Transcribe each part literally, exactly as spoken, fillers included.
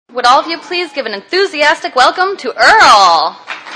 Would all of you please give an enthusiastic welcome to Earl?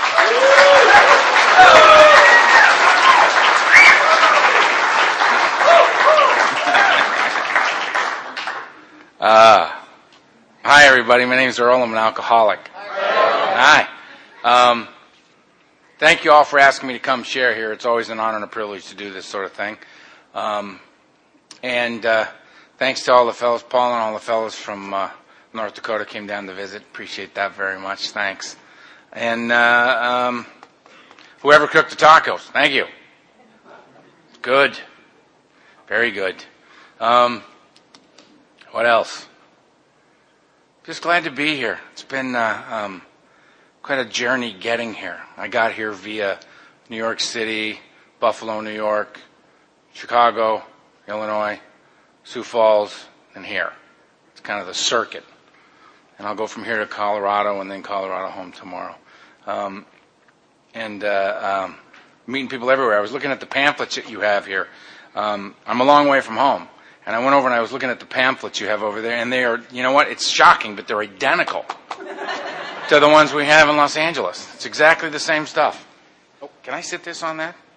Uh, hi, everybody. My name is Earl. I'm an alcoholic. Hi. Um, thank you all for asking me to come share here. It's always an honor and a privilege to do this sort of thing. Um, and uh, thanks to all the fellows, Paul and all the fellows from uh, North Dakota came down to visit. Appreciate that very much. Thanks. And uh, um, whoever cooked the tacos, thank you. Good. Very good. Um, what else? Just glad to be here. It's been uh, um, quite a journey getting here. I got here via New York City, Buffalo, New York, Chicago, Illinois, Sioux Falls, and here. It's kind of the circuit. And I'll go from here to Colorado and then Colorado home tomorrow. Um, and uh, um, meeting people everywhere. I was looking at the pamphlets that you have here. Um, I'm a long way from home. And I went over and I was looking at the pamphlets you have over there. And they are, you know what, it's shocking, but they're identical to the ones we have in Los Angeles. It's exactly the same stuff. Oh, can I sit this on that?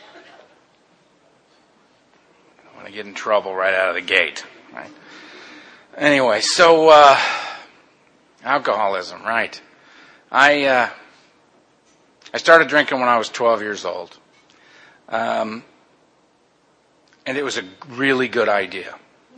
I don't want to get in trouble right out of the gate. Right? Anyway, so... Uh, Alcoholism, right. I uh, I started drinking when I was twelve years old. Um, and it was a really good idea.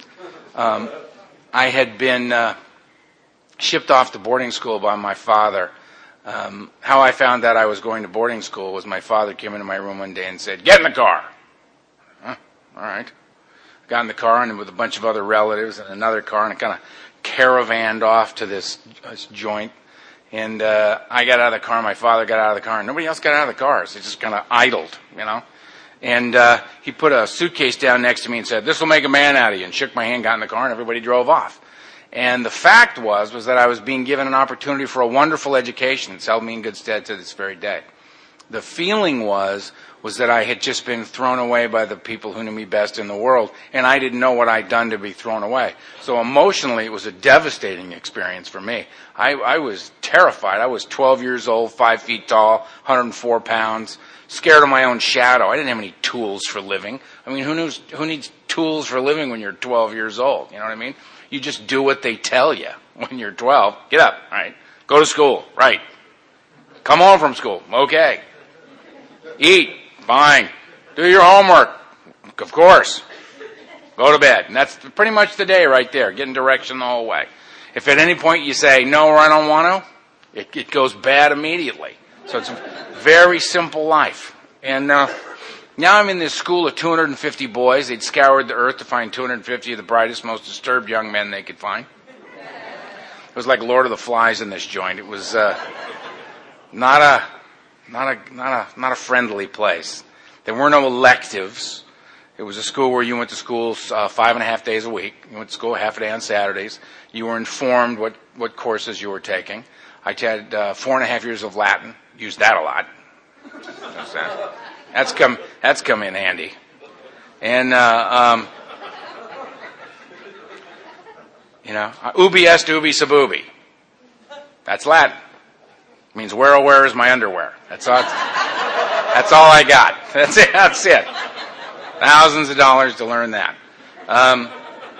Um, I had been uh, shipped off to boarding school by my father. Um, how I found out I was going to boarding school was my father came into my room one day and said, "Get in the car." Huh, all right. Got in the car and with a bunch of other relatives and another car and it kind of caravanned off to this, this joint, and uh, I got out of the car, my father got out of the car, and nobody else got out of the cars. They just kind of idled, you know. And uh, he put a suitcase down next to me and said, "This will make a man out of you," and shook my hand, got in the car, and everybody drove off. And the fact was, was that I was being given an opportunity for a wonderful education. It's held me in good stead to this very day. The feeling was, was that I had just been thrown away by the people who knew me best in the world, and I didn't know what I'd done to be thrown away. So emotionally, it was a devastating experience for me. I, I was terrified. I was twelve years old, five feet tall, one hundred four pounds, scared of my own shadow. I didn't have any tools for living. I mean, who knows, who needs tools for living when you're twelve years old? You know what I mean? You just do what they tell you when you're twelve. Get up, all right? Go to school, right? Come home from school, okay. Eat, fine. Do your homework, of course. Go to bed. And that's pretty much the day right there, getting direction the whole way. If at any point you say, "No, or I don't want to," it, it goes bad immediately. So it's a very simple life. And uh, now I'm in this school of two hundred fifty boys. They'd scoured the earth to find two hundred fifty of the brightest, most disturbed young men they could find. It was like Lord of the Flies in this joint. It was uh, not a... Not a not a not a friendly place. There were no electives. It was a school where you went to school uh, five and a half days a week. You went to school half a day on Saturdays. You were informed what, what courses you were taking. I had uh, four and a half years of Latin. Used that a lot. That's come that's come in handy. And uh, um, you know, ubi est ubi sub ubi. That's Latin. Means where oh where is my underwear. That's all. That's all I got. That's it. That's it. Thousands of dollars to learn that. Um,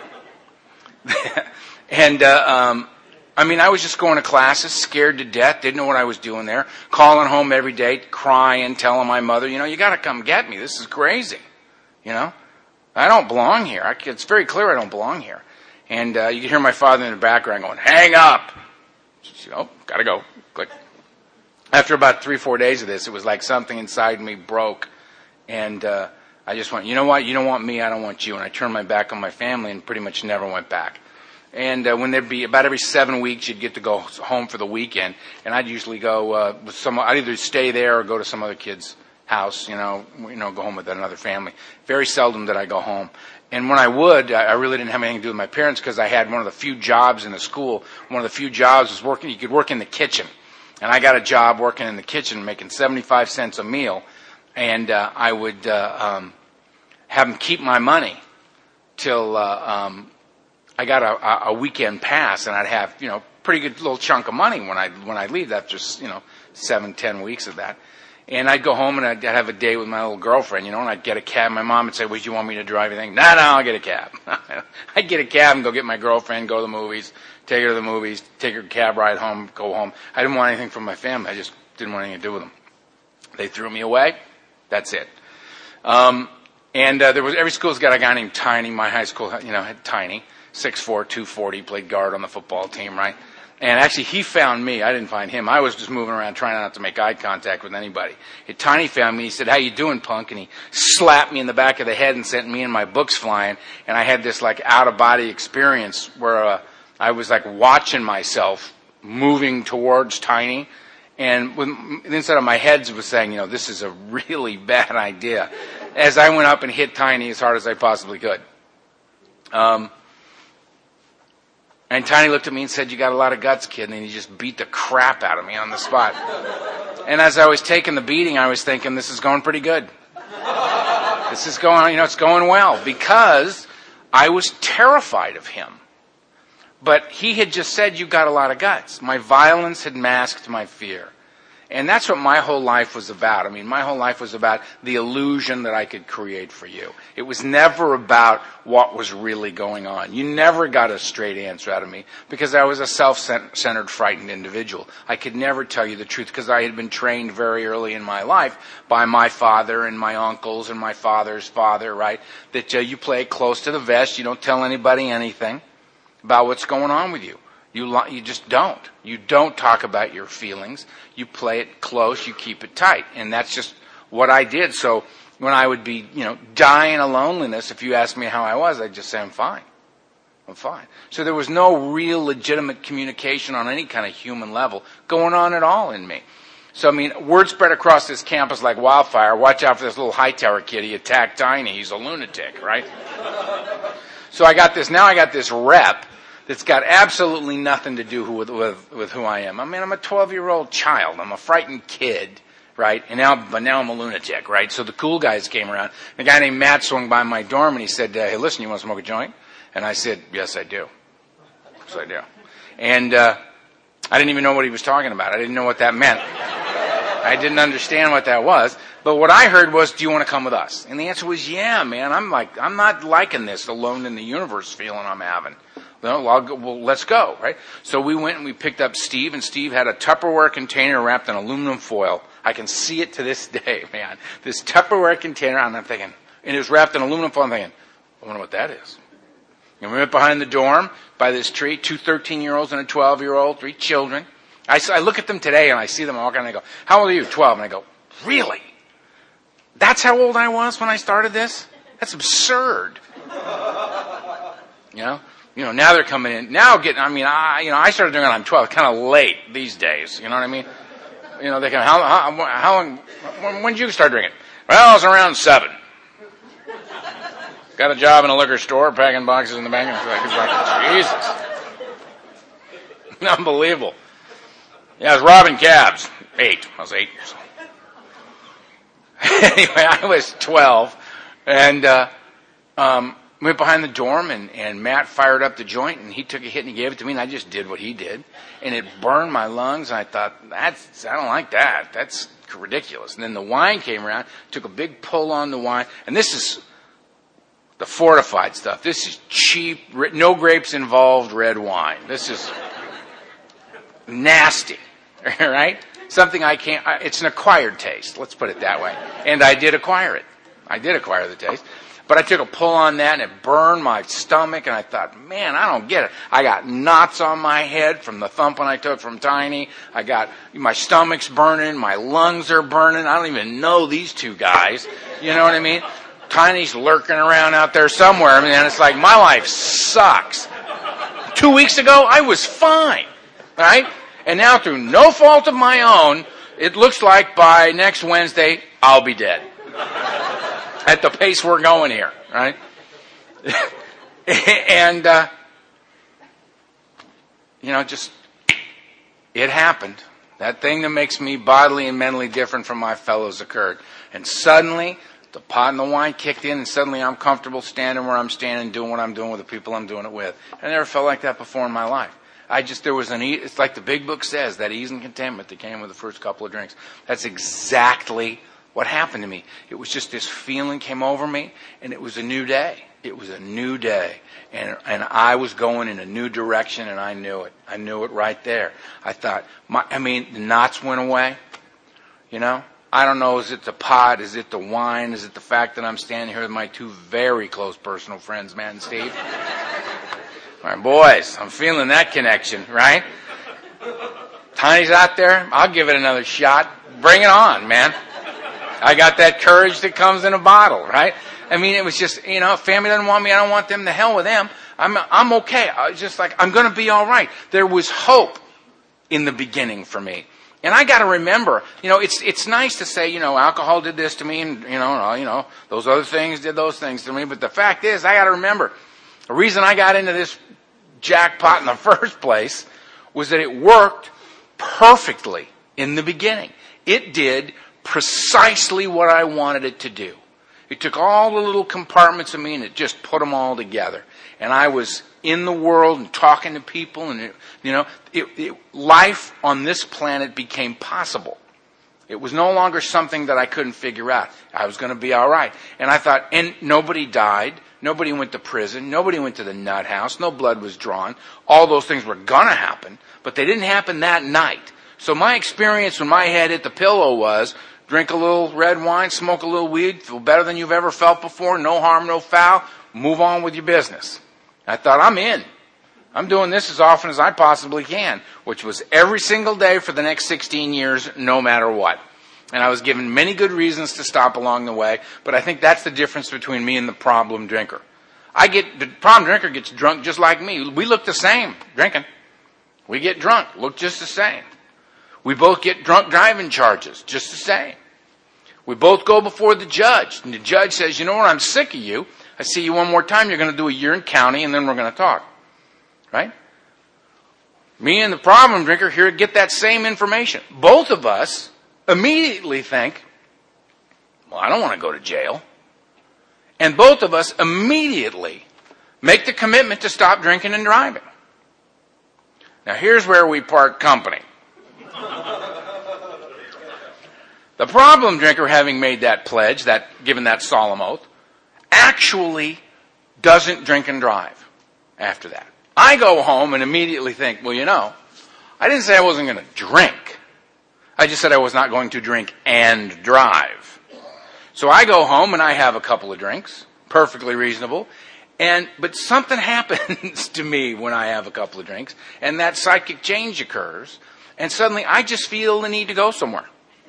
and uh, um, I mean, I was just going to classes, scared to death, didn't know what I was doing there, calling home every day, crying, telling my mother, you know, you got to come get me. This is crazy. You know, I don't belong here. I, it's very clear I don't belong here. And uh, you can hear my father in the background going, "Hang up." Oh, gotta go. Click. After about three, four days of this, it was like something inside me broke. And uh, I just went, you know what? You don't want me, I don't want you. And I turned my back on my family and pretty much never went back. And uh, when there'd be about every seven weeks, you'd get to go home for the weekend. And I'd usually go uh, with some, I'd either stay there or go to some other kid's house, you know, you know, go home with another family. Very seldom did I go home. And when I would, I really didn't have anything to do with my parents because I had one of the few jobs in the school. One of the few jobs was working, you could work in the kitchen. And I got a job working in the kitchen, making seventy-five cents a meal, and uh, I would uh, um, have them keep my money till uh, um, I got a, a weekend pass, and I'd have, you know, pretty good little chunk of money when I when I leave after, you know, seven, ten weeks of that. And I'd go home and I'd have a day with my little girlfriend, you know, and I'd get a cab. My mom would say, would you want me to drive anything? No, no, I'll get a cab. I'd get a cab and go get my girlfriend, go to the movies, take her to the movies, take her cab ride home, go home. I didn't want anything from my family. I just didn't want anything to do with them. They threw me away. That's it. Um, and uh, there was every school's got a guy named Tiny. My high school, you know, had Tiny, six four, two forty, played guard on the football team, right? And actually, he found me. I didn't find him. I was just moving around trying not to make eye contact with anybody. And Tiny found me. He said, how you doing, punk? And he slapped me in the back of the head and sent me and my books flying. And I had this, like, out-of-body experience where uh, I was, like, watching myself moving towards Tiny. And with, inside of my head was saying, you know, this is a really bad idea. As I went up and hit Tiny as hard as I possibly could. Um... And Tiny looked at me and said, you got a lot of guts, kid. And he just beat the crap out of me on the spot. And as I was taking the beating, I was thinking, this is going pretty good. This is going, you know, it's going well. Because I was terrified of him. But he had just said, you got a lot of guts. My violence had masked my fear. And that's what my whole life was about. I mean, my whole life was about the illusion that I could create for you. It was never about what was really going on. You never got a straight answer out of me because I was a self-centered, frightened individual. I could never tell you the truth because I had been trained very early in my life by my father and my uncles and my father's father, right? That uh, you play it close to the vest. You don't tell anybody anything about what's going on with you. You you just don't. You don't talk about your feelings. You play it close. You keep it tight. And that's just what I did. So when I would be, you know, dying of loneliness, if you asked me how I was, I'd just say, I'm fine. I'm fine. So there was no real legitimate communication on any kind of human level going on at all in me. So, I mean, word spread across this campus like wildfire. Watch out for this little Hightower kid. He attacked Tiny. He's a lunatic, right? So I got this, now I got this rep that's got absolutely nothing to do with, with, with who I am. I mean, I'm a twelve-year-old child. I'm a frightened kid, right? And now, but now I'm a lunatic, right? So the cool guys came around. A guy named Matt swung by my dorm and he said, uh, hey, listen, you want to smoke a joint? And I said, yes, I do. Yes, I do. And uh, I didn't even know what he was talking about. I didn't know what that meant. I didn't understand what that was. But what I heard was, do you want to come with us? And the answer was, yeah, man. I'm like, I'm not liking this alone in the universe feeling I'm having. Well, I'll go, well, let's go, right? So we went and we picked up Steve, and Steve had a Tupperware container wrapped in aluminum foil. I can see it to this day, man. This Tupperware container, and I'm thinking, and it was wrapped in aluminum foil. I'm thinking, I wonder what that is. And we went behind the dorm by this tree, two thirteen-year-olds and a twelve-year-old, three children. I, I look at them today, and I see them walking, and I go, how old are you? twelve. And I go, really? That's how old I was when I started this? That's absurd. You know? You know, now they're coming in. Now getting, I mean, I, you know, I started doing it when I'm twelve. Kind of late these days. You know what I mean? You know, they can, how, how, how long, when, when did you start drinking? Well, I was around seven. Got a job in a liquor store, packing boxes in the bank. It's like, it's like, Jesus. Unbelievable. Yeah, I was robbing cabs. Eight. I was eight years old. Anyway, I was twelve. And, uh, um, went behind the dorm, and, and Matt fired up the joint, and he took a hit and he gave it to me, and I just did what he did. And it burned my lungs, and I thought, that's, I don't like that. That's ridiculous. And then the wine came around, took a big pull on the wine, and this is the fortified stuff. This is cheap, no grapes involved red wine. This is nasty, right? Something I can't, it's an acquired taste, let's put it that way. And I did acquire it. I did acquire the taste. But I took a pull on that, and it burned my stomach, and I thought, man, I don't get it. I got knots on my head from the thumping I took from Tiny. I got, my stomach's burning, my lungs are burning. I don't even know these two guys. You know what I mean? Tiny's lurking around out there somewhere. I mean, and it's like, my life sucks. Two weeks ago, I was fine, right? And now, through no fault of my own, it looks like by next Wednesday, I'll be dead. At the pace we're going here, right? and, uh, you know, just, it happened. That thing that makes me bodily and mentally different from my fellows occurred. And suddenly, the pot and the wine kicked in, and suddenly I'm comfortable standing where I'm standing, doing what I'm doing with the people I'm doing it with. I never felt like that before in my life. I just, there was an, e- it's like the big book says, that ease and contentment that came with the first couple of drinks. That's exactly what happened to me. It was just this feeling came over me, and it was a new day. It was a new day. And and I was going in a new direction, and I knew it. I knew it right there. I thought, my, I mean, the knots went away, you know? I don't know, is it the pot? Is it the wine? Is it the fact that I'm standing here with my two very close personal friends, Matt and Steve? All right, boys, I'm feeling that connection, right? Tiny's out there. I'll give it another shot. Bring it on, man. I got that courage that comes in a bottle, right? I mean, it was just, you know, if family doesn't want me, I don't want them, the hell with them. I'm I'm okay. I was just like, I'm going to be all right. There was hope in the beginning for me. And I got to remember, you know, it's it's nice to say, you know, alcohol did this to me, and you know, you know, those other things did those things to me. But the fact is, I got to remember, the reason I got into this jackpot in the first place was that it worked perfectly in the beginning. It did precisely what I wanted it to do. It took all the little compartments of me and it just put them all together. And I was in the world and talking to people, and it, you know, it, it, life on this planet became possible. It was no longer something that I couldn't figure out. I was going to be all right. And I thought, and nobody died. Nobody went to prison. Nobody went to the nut house. No blood was drawn. All those things were going to happen, but they didn't happen that night. So my experience when my head hit the pillow was, drink a little red wine, smoke a little weed, feel better than you've ever felt before, no harm, no foul, move on with your business. I thought, I'm in. I'm doing this as often as I possibly can, which was every single day for the next sixteen years, no matter what. And I was given many good reasons to stop along the way, but I think that's the difference between me and the problem drinker. I get, the problem drinker gets drunk just like me. We look the same drinking. We get drunk, look just the same. We both get drunk driving charges, just the same. We both go before the judge, and the judge says, you know what, I'm sick of you. I see you one more time, you're going to do a year in county, and then we're going to talk. Right? Me and the problem drinker here get that same information. Both of us immediately think, well, I don't want to go to jail. And both of us immediately make the commitment to stop drinking and driving. Now, here's where we part company. The problem drinker, having made that pledge, that given that solemn oath, actually doesn't drink and drive after that. I go home and immediately think, well, you know, I didn't say I wasn't going to drink. I just said I was not going to drink and drive. So I go home and I have a couple of drinks, perfectly reasonable. And but something happens to me when I have a couple of drinks, and that psychic change occurs, and suddenly I just feel the need to go somewhere.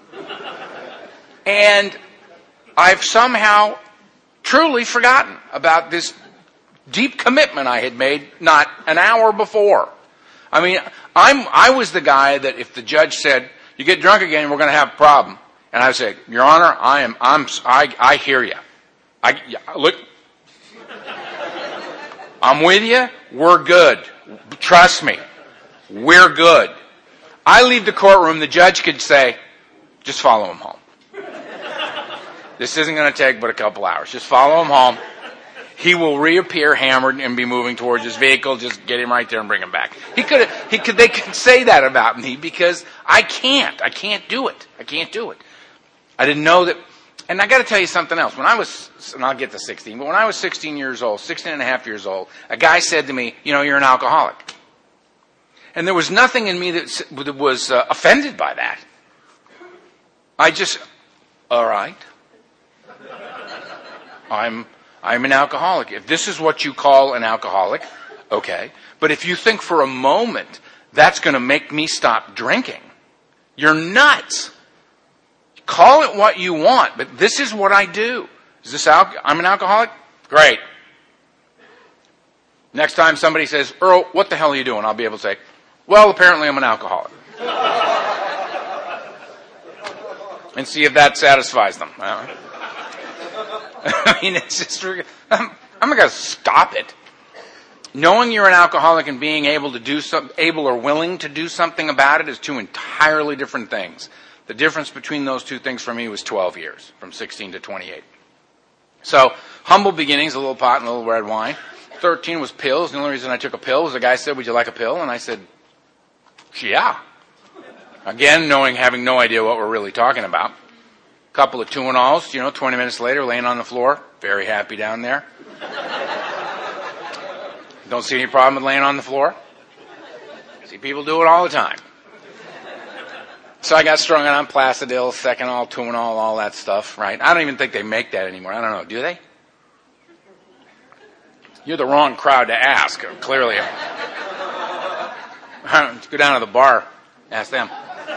And I've somehow truly forgotten about this deep commitment I had made not an hour before. I mean, I'm I was the guy that if the judge said, you get drunk again, we're going to have a problem. And I would say, Your Honor, I am I'm I I hear you. I look I'm with you. We're good. Trust me. We're good. I leave the courtroom, the judge could say, just follow him home. This isn't going to take but a couple hours. Just follow him home. He will reappear hammered and be moving towards his vehicle. Just get him right there and bring him back. He could, he could, they could say that about me because I can't. I can't do it. I can't do it. I didn't know that. And I got to tell you something else. When I was, and I'll get to sixteen, but when I was sixteen years old, sixteen and a half years old, a guy said to me, you know, you're an alcoholic. And there was nothing in me that was uh, offended by that. I just, all right. I'm, I'm an alcoholic. If this is what you call an alcoholic, okay. But if you think for a moment that's going to make me stop drinking, you're nuts. Call it what you want, but this is what I do. Is this al- I'm an alcoholic? Great. Next time somebody says, Earl, what the hell are you doing? I'll be able to say, well, apparently I'm an alcoholic. And see if that satisfies them. I mean, it's just, I'm, I'm not going to stop it. Knowing you're an alcoholic and being able to do some, able or willing to do something about it is two entirely different things. The difference between those two things for me was twelve years, from sixteen to twenty-eight. So, humble beginnings, a little pot and a little red wine. thirteen was pills. The only reason I took a pill was the guy said, would you like a pill? And I said, yeah. Again, knowing, having no idea what we're really talking about. A couple of Tuinals, you know, twenty minutes later, laying on the floor. Very happy down there. Don't see any problem with laying on the floor. See people do it all the time. So I got strung out on Placidil, Seconal, Tuinal, all that stuff, right? I don't even think they make that anymore. I don't know. Do they? You're the wrong crowd to ask, clearly. Go down to the bar. Ask them.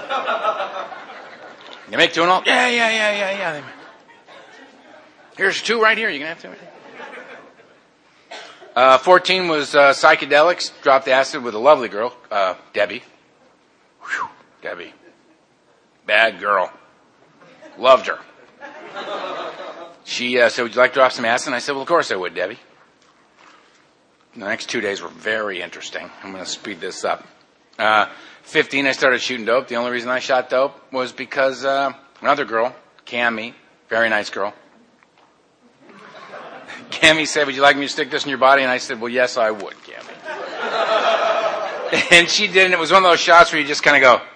You make Tuinal? Yeah, yeah, yeah, yeah, yeah. Here's two right here. You can have two right here. Uh, fourteen was uh, psychedelics. Dropped acid with a lovely girl, uh, Debbie. Whew, Debbie. Bad girl. Loved her. She uh, said, would you like to drop some acid? And I said, well, of course I would, Debbie. The next two days were very interesting. I'm going to speed this up. Uh, fifteen, I started shooting dope. The only reason I shot dope was because uh, another girl, Cammie, very nice girl. Cammie said, would you like me to stick this in your body? And I said, well, yes, I would, Cammie. And she did, and it was one of those shots where you just kind of go,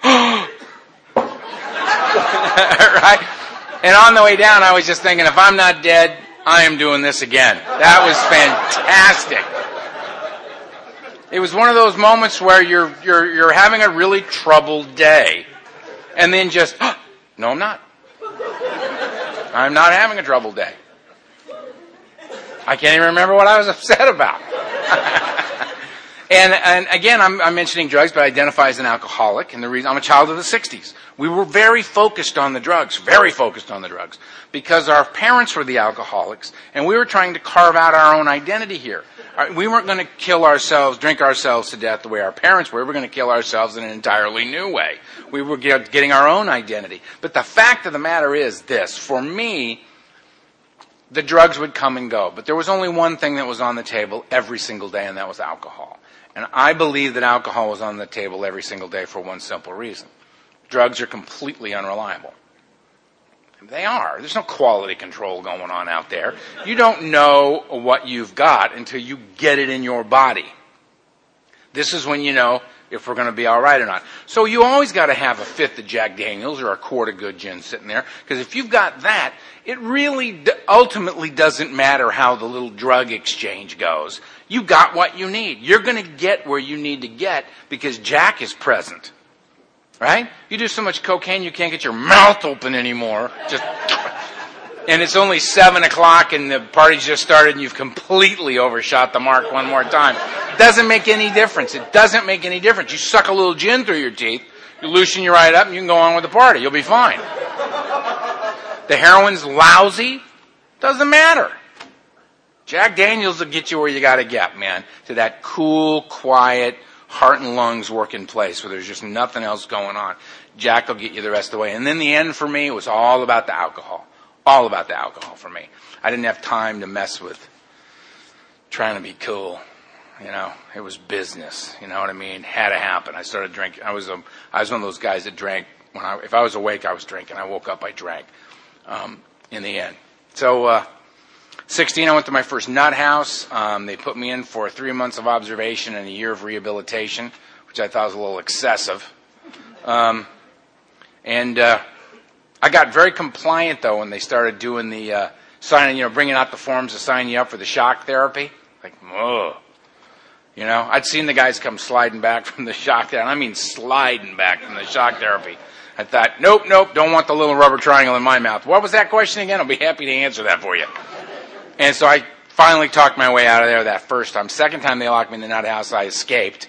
right? And on the way down, I was just thinking, if I'm not dead, I am doing this again. That was fantastic. It was one of those moments where you're you're you're having a really troubled day, and then just, oh, no, I'm not. I'm not having a troubled day. I can't even remember what I was upset about. and and again, I'm, I'm mentioning drugs, but I identify as an alcoholic, and the reason I'm a child of the sixties. We were very focused on the drugs, very focused on the drugs, because our parents were the alcoholics, and we were trying to carve out our own identity here. We weren't going to kill ourselves, drink ourselves to death the way our parents were. We were going to kill ourselves in an entirely new way. We were get, getting our own identity. But the fact of the matter is this. For me, the drugs would come and go. But there was only one thing that was on the table every single day, and that was alcohol. And I believe that alcohol was on the table every single day for one simple reason. Drugs are completely unreliable. They are. There's no quality control going on out there. You don't know what you've got until you get it in your body. This is when you know if we're going to be all right or not. So you always got to have a fifth of Jack Daniels or a quart of good gin sitting there, because if you've got that, it really d- ultimately doesn't matter how the little drug exchange goes. You got what you need. You're going to get where you need to get because Jack is present. Right? You do so much cocaine you can't get your mouth open anymore. Just, and it's only seven o'clock and the party's just started and you've completely overshot the mark one more time. It doesn't make any difference. It doesn't make any difference. You suck a little gin through your teeth, you loosen you right up, and you can go on with the party. You'll be fine. The heroin's lousy. Doesn't matter. Jack Daniels will get you where you got to get, man. To that cool, quiet, heart and lungs working place where there's just nothing else going on. Jack will get you the rest of the way. And then the end for me was all about the alcohol. All about the alcohol for me. I didn't have time to mess with trying to be cool. You know, it was business. You know what I mean? Had to happen. I started drinking. I was a, I was one of those guys that drank when I, if I was awake, I was drinking. I woke up, I drank. Um, in the end. So, uh, sixteen, I went to my first nut house. Um, they put me in for three months of observation and a year of rehabilitation, which I thought was a little excessive. Um, and uh, I got very compliant, though, when they started doing the uh, signing, you know, bringing out the forms to sign you up for the shock therapy. Like, ugh. You know, I'd seen the guys come sliding back from the shock therapy. I mean sliding back from the shock therapy. I thought, nope, nope, don't want the little rubber triangle in my mouth. What was that question again? I'll be happy to answer that for you. And so I finally talked my way out of there that first time. Second time they locked me in the nut house, I escaped.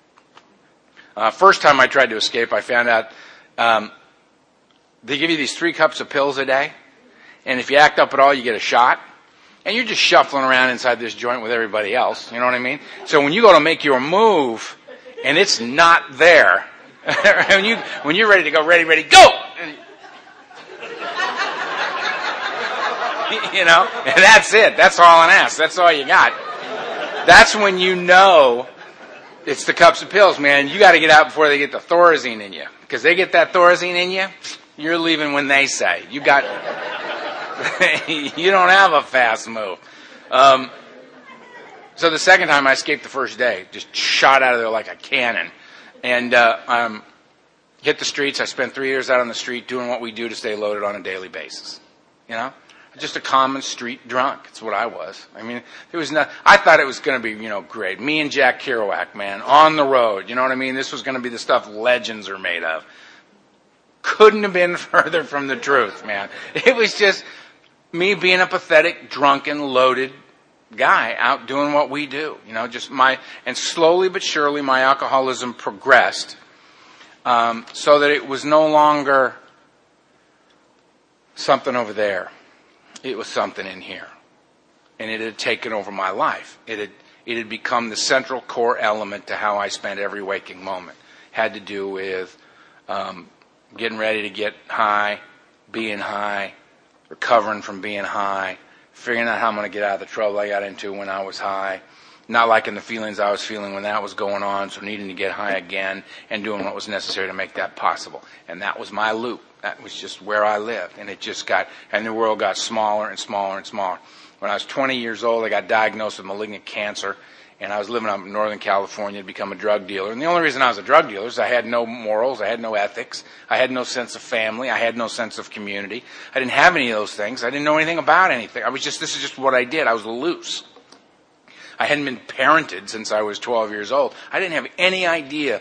Uh, first time I tried to escape, I found out um, they give you these three cups of pills a day. And if you act up at all, you get a shot. And you're just shuffling around inside this joint with everybody else. You know what I mean? So when you go to make your move, and it's not there, when, you, when you're ready to go, ready, ready, go! You know, and that's it. That's all an ass. That's all you got. That's when you know it's the cups of pills, man. You got to get out before they get the Thorazine in you. Because they get that Thorazine in you, you're leaving when they say. You got, you don't have a fast move. Um, So the second time I escaped the first day, just shot out of there like a cannon, and uh, um, hit the streets. I spent three years out on the street doing what we do to stay loaded on a daily basis. You know, just a common street drunk. It's what I was. I mean, there was no. I thought it was going to be, you know, great. Me and Jack Kerouac, man, on the road. You know what I mean? This was going to be the stuff legends are made of. Couldn't have been further from the truth, man. It was just me being a pathetic, drunken, loaded guy out doing what we do. You know, just my, and slowly but surely my alcoholism progressed, um, so that it was no longer something over there. It was something in here. And it had taken over my life. It had, it had become the central core element to how I spent every waking moment. Had to do with, um, getting ready to get high, being high, recovering from being high, figuring out how I'm going to get out of the trouble I got into when I was high, not liking the feelings I was feeling when that was going on, so needing to get high again and doing what was necessary to make that possible. And that was my loop. That was just where I lived. And it just got, and the world got smaller and smaller and smaller. When I was twenty years old, I got diagnosed with malignant cancer, and I was living up in Northern California to become a drug dealer. And the only reason I was a drug dealer is I had no morals, I had no ethics, I had no sense of family, I had no sense of community. I didn't have any of those things. I didn't know anything about anything. I was just, this is just what I did. I was loose. I hadn't been parented since I was twelve years old. I didn't have any idea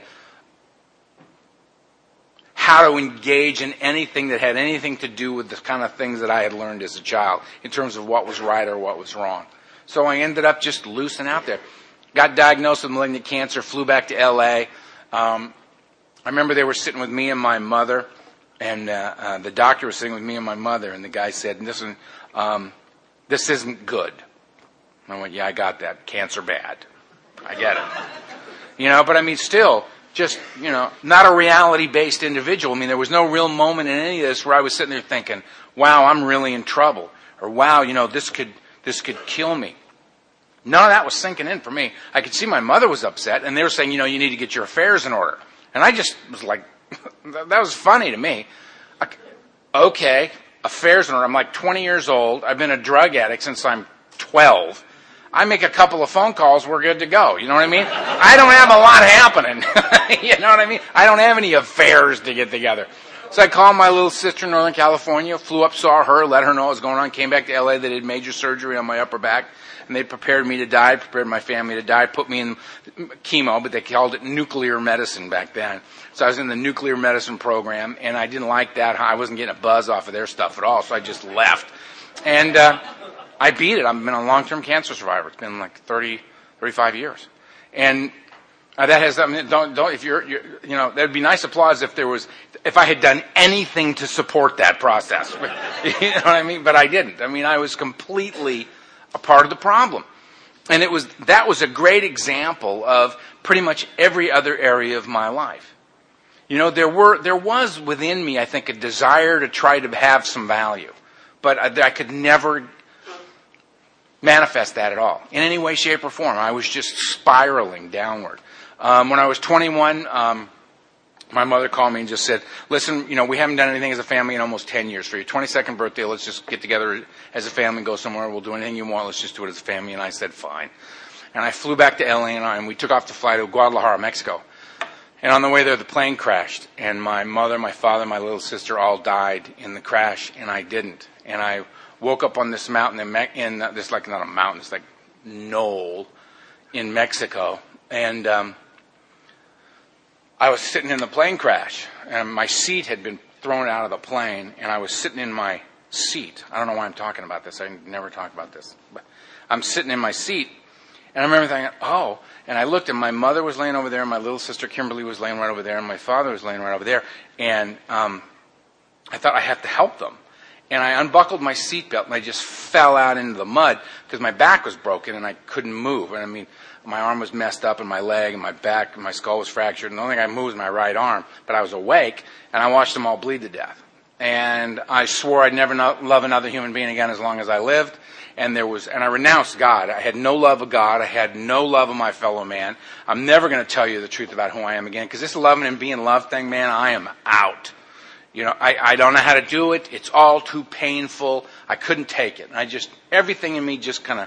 how to engage in anything that had anything to do with the kind of things that I had learned as a child in terms of what was right or what was wrong. So I ended up just loose and out there. Got diagnosed with malignant cancer, flew back to L A. Um, I remember they were sitting with me and my mother, and uh, uh, the doctor was sitting with me and my mother, and the guy said, "Listen, um, this isn't good." I went, "Yeah, I got that. Cancer bad. I get it." You know, but I mean, still, just, you know, not a reality-based individual. I mean, there was no real moment in any of this where I was sitting there thinking, "Wow, I'm really in trouble," or "Wow, you know, this could this could kill me." None of that was sinking in for me. I could see my mother was upset, and they were saying, you know, you need to get your affairs in order. And I just was like, that was funny to me. Okay, affairs in order. I'm like twenty years old. I've been a drug addict since I'm twelve. I make a couple of phone calls, we're good to go. You know what I mean? I don't have a lot happening. You know what I mean? I don't have any affairs to get together. So I called my little sister in Northern California, flew up, saw her, let her know what was going on, came back to L A. They did major surgery on my upper back. And they prepared me to die, prepared my family to die, put me in chemo, but they called it nuclear medicine back then. So I was in the nuclear medicine program, and I didn't like that. I wasn't getting a buzz off of their stuff at all, so I just left. And uh, I beat it. I've been a long-term cancer survivor. It's been like thirty, thirty-five years. And uh, that has, I mean, don't, don't, if you're, you're, you know, that'd be nice applause if there was, if I had done anything to support that process. You know what I mean? But I didn't. I mean, I was completely a part of the problem. And it was, that was a great example of pretty much every other area of my life. You know, there were, there was within me, I think, a desire to try to have some value. But I, I could never manifest that at all, in any way, shape, or form. I was just spiraling downward. Um, when I was twenty-one, um, my mother called me and just said, "Listen, you know, we haven't done anything as a family in almost ten years. For your twenty-second birthday, let's just get together as a family and go somewhere. We'll do anything you want. Let's just do it as a family." And I said, "Fine." And I flew back to L A, and, I, and we took off to fly to Guadalajara, Mexico. And on the way there, the plane crashed. And my mother, my father, my little sister all died in the crash, and I didn't. And I woke up on this mountain in, Me- in uh, this, like, not a mountain, it's like knoll in Mexico. And um, I was sitting in the plane crash, and my seat had been thrown out of the plane, and I was sitting in my seat. I don't know why I'm talking about this. I never talk about this. But I'm sitting in my seat, and I remember thinking, oh, and I looked, and my mother was laying over there, and my little sister Kimberly was laying right over there, and my father was laying right over there, and um, I thought I have to help them. And I unbuckled my seatbelt, and I just fell out into the mud because my back was broken, and I couldn't move. And I mean, my arm was messed up, and my leg, and my back, and my skull was fractured, and the only thing I moved was my right arm. But I was awake, and I watched them all bleed to death. And I swore I'd never no- love another human being again as long as I lived. And there was, and I renounced God. I had no love of God. I had no love of my fellow man. I'm never going to tell you the truth about who I am again, because this loving and being loved thing, man, I am out. You know, I, I don't know how to do it. It's all too painful. I couldn't take it. And I just, everything in me just kind of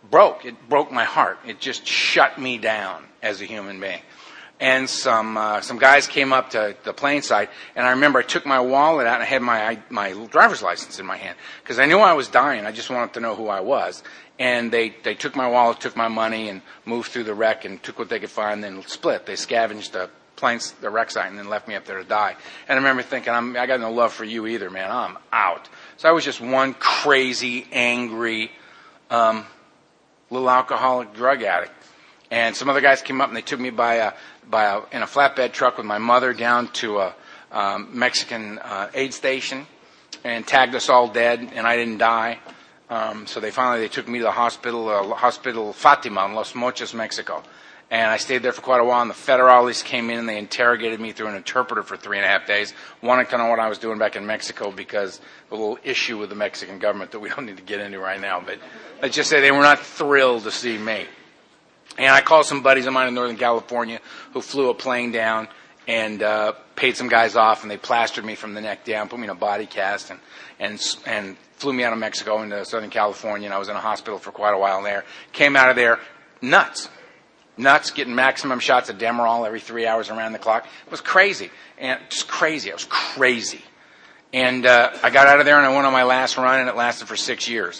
broke. It broke my heart. It just shut me down as a human being. And some uh, some guys came up to the plane side, and I remember I took my wallet out and I had my my driver's license in my hand because I knew I was dying. I just wanted to know who I was. And they, they took my wallet, took my money, and moved through the wreck and took what they could find, and then split. They scavenged the planes, the wreck site, and then left me up there to die. And I remember thinking, I'm, I got no love for you either, man. I'm out. So I was just one crazy, angry, um, little alcoholic drug addict. And some other guys came up and they took me by a, by a, in a flatbed truck with my mother down to a um, Mexican uh, aid station and tagged us all dead, and I didn't die. Um, so they finally they took me to the hospital, uh, Hospital Fatima in Los Mochis, Mexico. And I stayed there for quite a while, and the federales came in and they interrogated me through an interpreter for three and a half days, wanting to know what I was doing back in Mexico because of a little issue with the Mexican government that we don't need to get into right now. But let's just say they were not thrilled to see me. And I called some buddies of mine in Northern California who flew a plane down and uh, paid some guys off, and they plastered me from the neck down, put me in a body cast, and and and flew me out of Mexico into Southern California, and I was in a hospital for quite a while there. Came out of there nuts. Nuts, getting maximum shots of Demerol every three hours around the clock. It was crazy. And just crazy. I was crazy. And uh, I got out of there and I went on my last run, and it lasted for six years.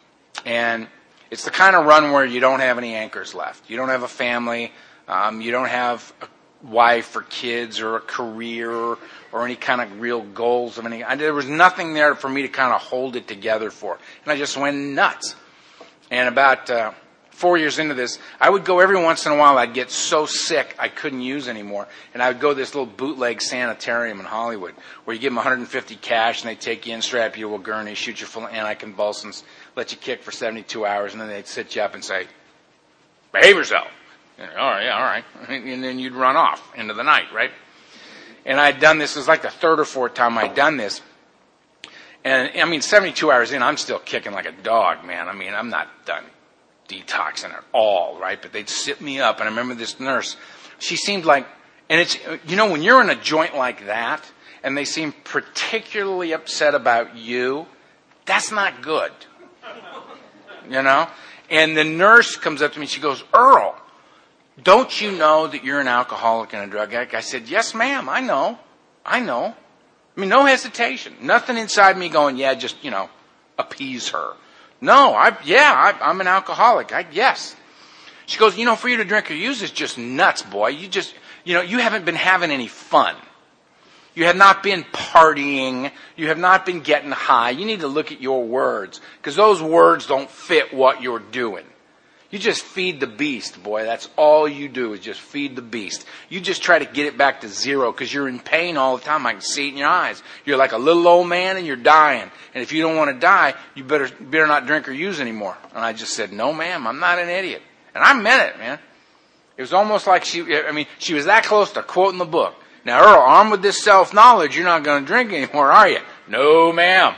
And it's the kind of run where you don't have any anchors left. You don't have a family. Um, you don't have a wife or kids or a career or any kind of real goals of any. I, there was nothing there for me to kind of hold it together for. And I just went nuts. And about uh, four years into this, I would go every once in a while. I'd get so sick I couldn't use anymore. And I would go to this little bootleg sanitarium in Hollywood where you give them one hundred fifty cash and they take you in, strap you to a gurney, shoot you full of anticonvulsants, let you kick for seventy-two hours, and then they'd sit you up and say, behave yourself. You know, all right, yeah, all right. And then you'd run off into the night, right? And I'd done this. It was like the third or fourth time I'd done this. And, I mean, seventy-two hours in, I'm still kicking like a dog, man. I mean, I'm not done detoxing at all, right? But they'd sit me up. And I remember this nurse. She seemed like, and it's, you know, when you're in a joint like that, and they seem particularly upset about you, that's not good. You know? And the nurse comes up to me, she goes, Earl, don't you know that you're an alcoholic and a drug addict? I said, yes, ma'am, I know. I know. I mean, no hesitation. Nothing inside me going, yeah, just, you know, appease her. No, I, yeah, I, I'm an alcoholic. I, yes. She goes, you know, for you to drink or use is just nuts, boy. You just, you know, you haven't been having any fun. You have not been partying. You have not been getting high. You need to look at your words, because those words don't fit what you're doing. You just feed the beast, boy. That's all you do is just feed the beast. You just try to get it back to zero because you're in pain all the time. I can see it in your eyes. You're like a little old man and you're dying. And if you don't want to die, you better better not drink or use anymore. And I just said, no, ma'am, I'm not an idiot. And I meant it, man. It was almost like she, I mean, she was that close to quoting the book. Now, Earl, armed with this self-knowledge, you're not going to drink anymore, are you? No, ma'am.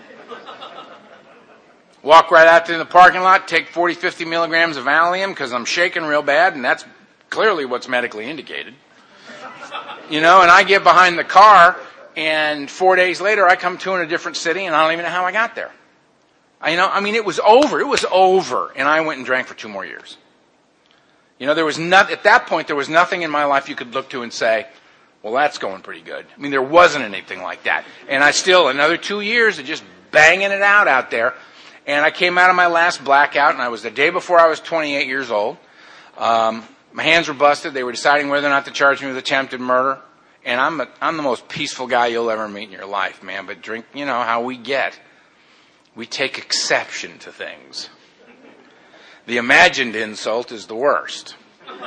Walk right out to the parking lot, take forty, fifty milligrams of Valium because I'm shaking real bad, and that's clearly what's medically indicated. You know, and I get behind the car, and four days later I come to in a different city, and I don't even know how I got there. I, you know, I mean, it was over. It was over, and I went and drank for two more years. You know, there was not, at that point, there was nothing in my life you could look to and say, well, that's going pretty good. I mean, there wasn't anything like that. And I still, another two years of just banging it out out there. And I came out of my last blackout, and I was the day before I was twenty-eight years old. Um, my hands were busted. They were deciding whether or not to charge me with attempted murder. And I'm a, I'm the most peaceful guy you'll ever meet in your life, man. But drink, you know how we get. We take exception to things. The imagined insult is the worst.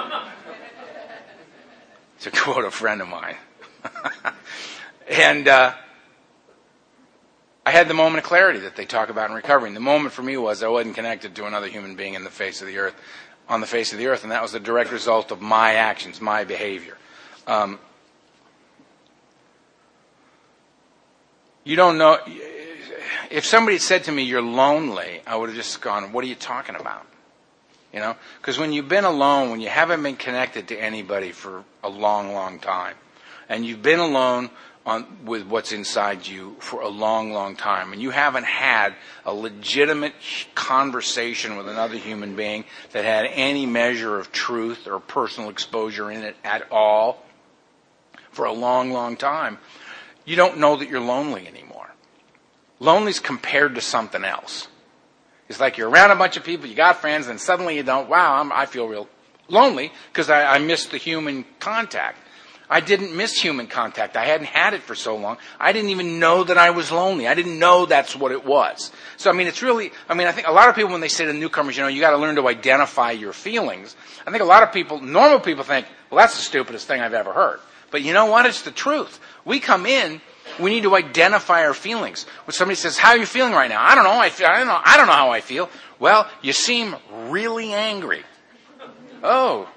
To quote a friend of mine. and uh, I had the moment of clarity that they talk about in recovery. And the moment for me was I wasn't connected to another human being in the face of the earth, on the face of the earth, and that was the direct result of my actions, my behavior. Um, you don't know. If somebody said to me, "You're lonely," I would have just gone, "What are you talking about?" You know, because when you've been alone, when you haven't been connected to anybody for a long, long time, and you've been alone on with what's inside you for a long, long time, and you haven't had a legitimate conversation with another human being that had any measure of truth or personal exposure in it at all for a long, long time, you don't know that you're lonely anymore. Lonely's compared to something else. It's like you're around a bunch of people, you got friends, and suddenly you don't, wow, I'm, I feel real lonely because I, I missed the human contact. I didn't miss human contact. I hadn't had it for so long. I didn't even know that I was lonely. I didn't know that's what it was. So, I mean, it's really, I mean, I think a lot of people, when they say to newcomers, you know, you got to learn to identify your feelings, I think a lot of people, normal people think, well, that's the stupidest thing I've ever heard. But you know what? It's the truth. We come in, we need to identify our feelings. When somebody says, how are you feeling right now? I don't know. I feel, I don't know. I don't know how I feel. Well, you seem really angry. Oh.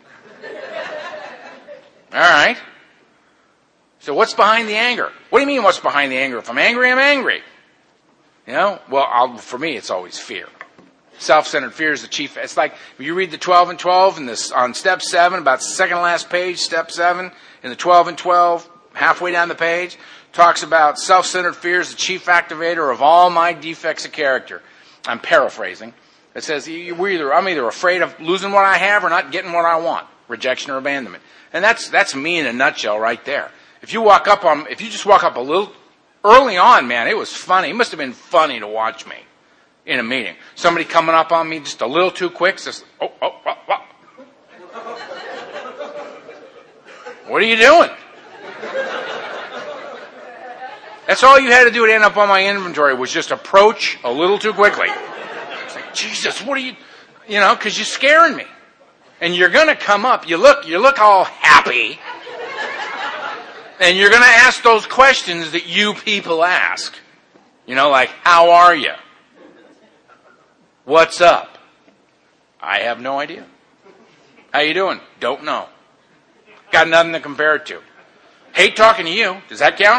All right. So what's behind the anger? What do you mean what's behind the anger? If I'm angry, I'm angry. You know? Well, I'll, for me, it's always fear. Self-centered fear is the chief. It's like if you read the twelve and twelve and this on step seven, about the second to last page, step seven, in the twelve and twelve, halfway down the page, talks about self-centered fear is the chief activator of all my defects of character. I'm paraphrasing. It says we're either I'm either afraid of losing what I have or not getting what I want. Rejection or abandonment. And that's that's me in a nutshell right there. If you walk up on if you just walk up a little early on, man, it was funny. It must have been funny to watch me in a meeting. Somebody coming up on me just a little too quick, says, oh, oh, oh, oh. What are you doing? That's all you had to do to end up on my inventory was just approach a little too quickly. It's like, Jesus, what are you, you know, because you're scaring me. And you're going to come up, you look, you look all happy, and you're going to ask those questions that you people ask. You know, like, how are you? What's up? I have no idea. How you doing? Don't know. Got nothing to compare it to. Hate talking to you. Does that count?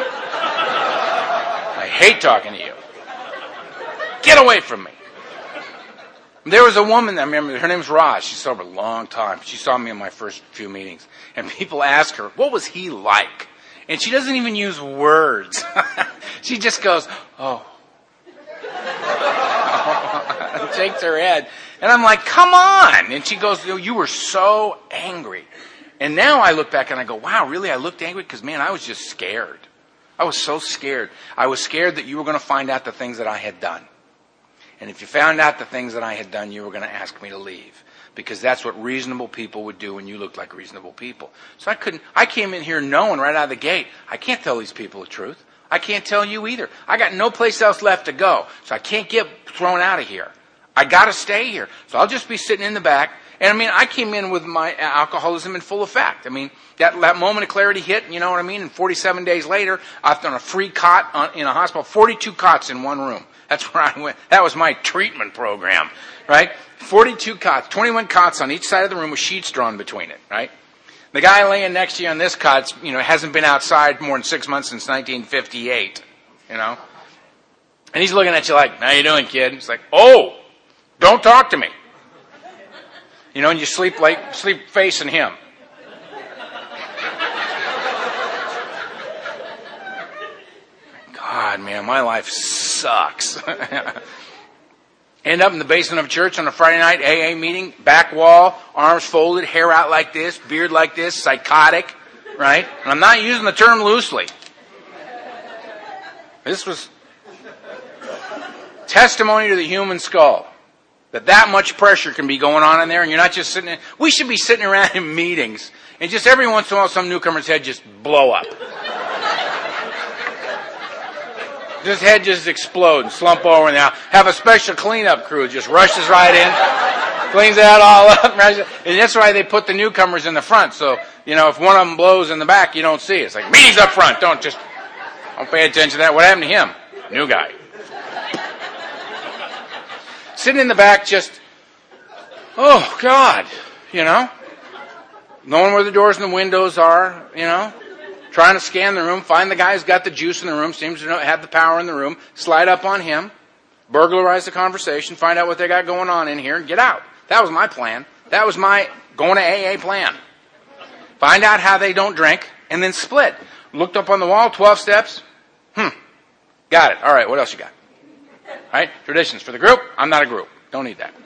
I hate talking to you. Get away from me. There was a woman, I remember, her name's Roz. She's sober a long time. She saw me in my first few meetings. And people ask her, what was he like? And she doesn't even use words. She just goes, oh. And shakes her head. And I'm like, come on. And she goes, you were so angry. And now I look back and I go, wow, really? I looked angry? Because, man, I was just scared. I was so scared. I was scared that you were going to find out the things that I had done. And if you found out the things that I had done, you were going to ask me to leave. Because that's what reasonable people would do when you looked like reasonable people. So I couldn't, I came in here knowing right out of the gate, I can't tell these people the truth. I can't tell you either. I got no place else left to go. So I can't get thrown out of here. I got to stay here. So I'll just be sitting in the back. And I mean, I came in with my alcoholism in full effect. I mean, that, that moment of clarity hit, you know what I mean? And forty-seven days later, I've done a free cot on, in a hospital, forty-two cots in one room. That's where I went. That was my treatment program, right? forty-two cots, twenty-one cots on each side of the room with sheets drawn between it, right? The guy laying next to you on this cot, you know, hasn't been outside more than six months since nineteen fifty-eight, you know? And he's looking at you like, how you doing, kid? It's like, oh, don't talk to me. You know, and you sleep like, sleep facing him. God, man, my life sucks. End up in the basement of a church on a Friday night A A meeting, back wall, arms folded, hair out like this, beard like this, psychotic, right? And I'm not using the term loosely. This was testimony to the human skull. That that much pressure can be going on in there, and you're not just sitting in. We should be sitting around in meetings, and just every once in a while some newcomer's head just blow up. His head just explode and slump over, and now have a special cleanup crew just rushes right in, cleans that all up, and that's why they put the newcomers in the front. So you know, if one of them blows in the back, you don't see it. It's like meetings up front. Don't just don't pay attention to that. What happened to him? New guy. Sitting in the back, just oh God, you know, knowing where the doors and the windows are, you know. Trying to scan the room, find the guy who's got the juice in the room, seems to know, have the power in the room, slide up on him, burglarize the conversation, find out what they got going on in here, and get out. That was my plan. That was my going to A A plan. Find out how they don't drink, and then split. Looked up on the wall, twelve steps. Hmm. Got it. All right, what else you got? All right, traditions for the group. I'm not a group. Don't need that.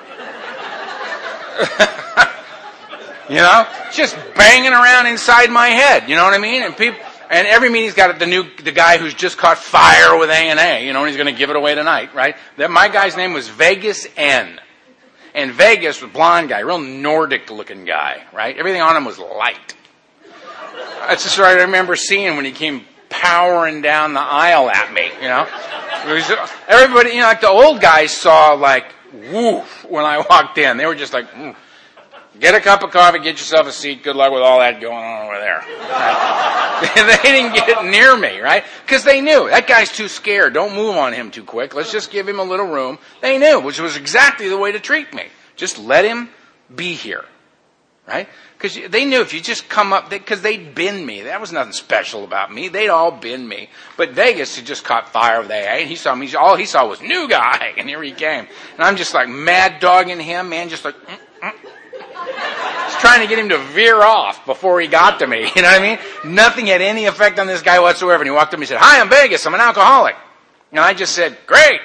You know, just banging around inside my head. You know what I mean? And people, and every meeting's got the new, the guy who's just caught fire with A and A. You know, and he's going to give it away tonight, right? That my guy's name was Vegas N. And Vegas was a blonde guy, real Nordic-looking guy, right? Everything on him was light. That's just what I remember seeing when he came powering down the aisle at me. You know, it was, everybody, you know, like the old guys saw like woof when I walked in. They were just like. Mm. Get a cup of coffee, get yourself a seat, good luck with all that going on over there. Right? They didn't get near me, right? Because they knew, that guy's too scared, don't move on him too quick, let's just give him a little room. They knew, which was exactly the way to treat me. Just let him be here, right? Because they knew if you just come up, because they'd been me, that was nothing special about me, they'd all been me. But Vegas had just caught fire with A A, and he saw me, all he saw was new guy, and here he came. And I'm just like mad dogging him, man, just like, mm, mm. Just trying to get him to veer off before he got to me. You know what I mean? Nothing had any effect on this guy whatsoever. And he walked up to me and said, "Hi, I'm Vegas. I'm an alcoholic." And I just said, "Great."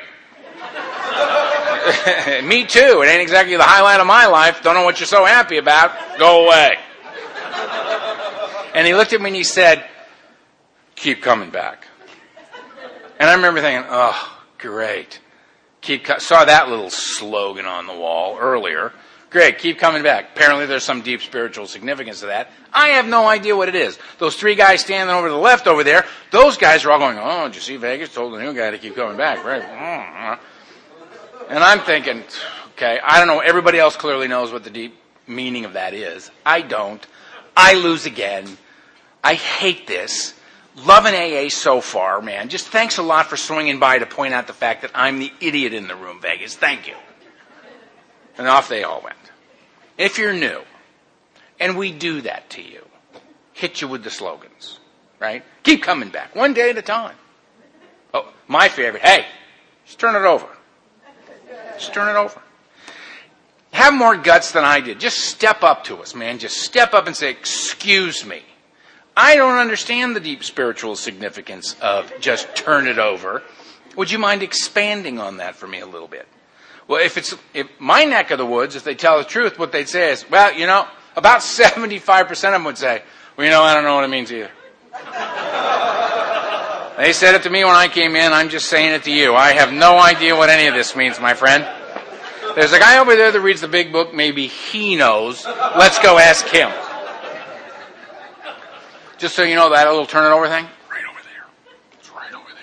Me too. It ain't exactly the highlight of my life. Don't know what you're so happy about. Go away. And he looked at me and he said, "Keep coming back." And I remember thinking, oh, great. Keep co- saw that little slogan on the wall earlier. Great, keep coming back. Apparently there's some deep spiritual significance to that. I have no idea what it is. Those three guys standing over to the left over there, those guys are all going, "Oh, did you see Vegas told the new guy to keep coming back?" Right? And I'm thinking, okay, I don't know. Everybody else clearly knows what the deep meaning of that is. I don't. I lose again. I hate this. Loving A A so far, man. Just thanks a lot for swinging by to point out the fact that I'm the idiot in the room, Vegas. Thank you. And off they all went. If you're new, and we do that to you, hit you with the slogans, right? Keep coming back, one day at a time. Oh, my favorite, hey, just turn it over. Just turn it over. Have more guts than I did. Just step up to us, man. Just step up and say, "Excuse me. I don't understand the deep spiritual significance of just turn it over. Would you mind expanding on that for me a little bit?" Well, if it's if my neck of the woods, if they tell the truth, what they'd say is, well, you know, about seventy-five percent of them would say, "Well, you know, I don't know what it means either." They said it to me when I came in. I'm just saying it to you. I have no idea what any of this means, my friend. There's a guy over there that reads the big book. Maybe he knows. Let's go ask him. Just so you know, that little turn it over thing, right over there. It's right over there.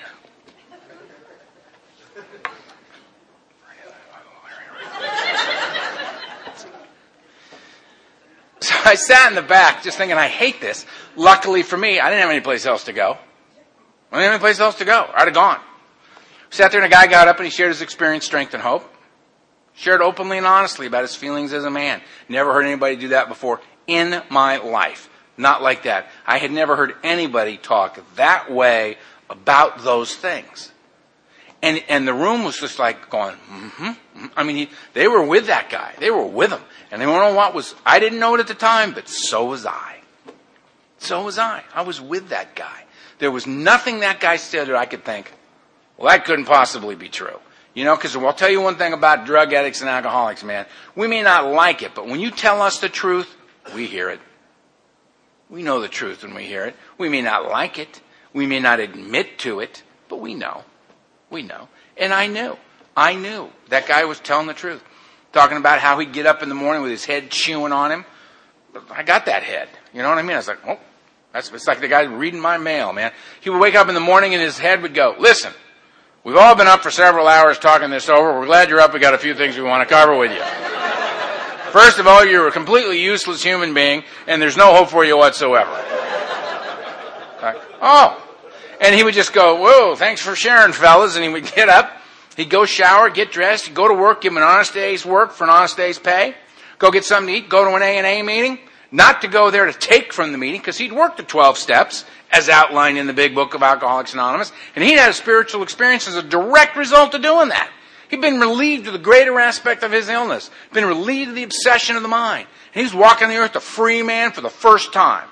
So I sat in the back just thinking, I hate this. Luckily for me, I didn't have any place else to go. I didn't have any place else to go. I'd have gone. Sat there and a guy got up and he shared his experience, strength, and hope. Shared openly and honestly about his feelings as a man. Never heard anybody do that before in my life. Not like that. I had never heard anybody talk that way about those things. And and the room was just like going, mm-hmm. mm-hmm. I mean, he, they were with that guy. They were with him. And they want to know what was, I didn't know it at the time, but so was I. So was I. I was with that guy. There was nothing that guy said that I could think, well, that couldn't possibly be true. You know, because I'll tell you one thing about drug addicts and alcoholics, man. We may not like it, but when you tell us the truth, we hear it. We know the truth when we hear it. We may not like it. We may not admit to it, but we know. We know. And I knew. I knew. That guy was telling the truth. Talking about how he'd get up in the morning with his head chewing on him. I got that head. You know what I mean? I was like, oh, that's, it's like the guy reading my mail, man. He would wake up in the morning and his head would go, "Listen, we've all been up for several hours talking this over. We're glad you're up. We got a few things we want to cover with you. First of all, you're a completely useless human being, and there's no hope for you whatsoever." Like, oh. And he would just go, "Whoa, thanks for sharing, fellas." And he would get up. He'd go shower, get dressed, he'd go to work, give him an honest day's work for an honest day's pay. Go get something to eat, go to an A and A meeting. Not to go there to take from the meeting, because he'd worked the twelve steps, as outlined in the big book of Alcoholics Anonymous. And he'd had a spiritual experience as a direct result of doing that. He'd been relieved of the greater aspect of his illness. Been relieved of the obsession of the mind. And he was walking the earth a free man for the first time.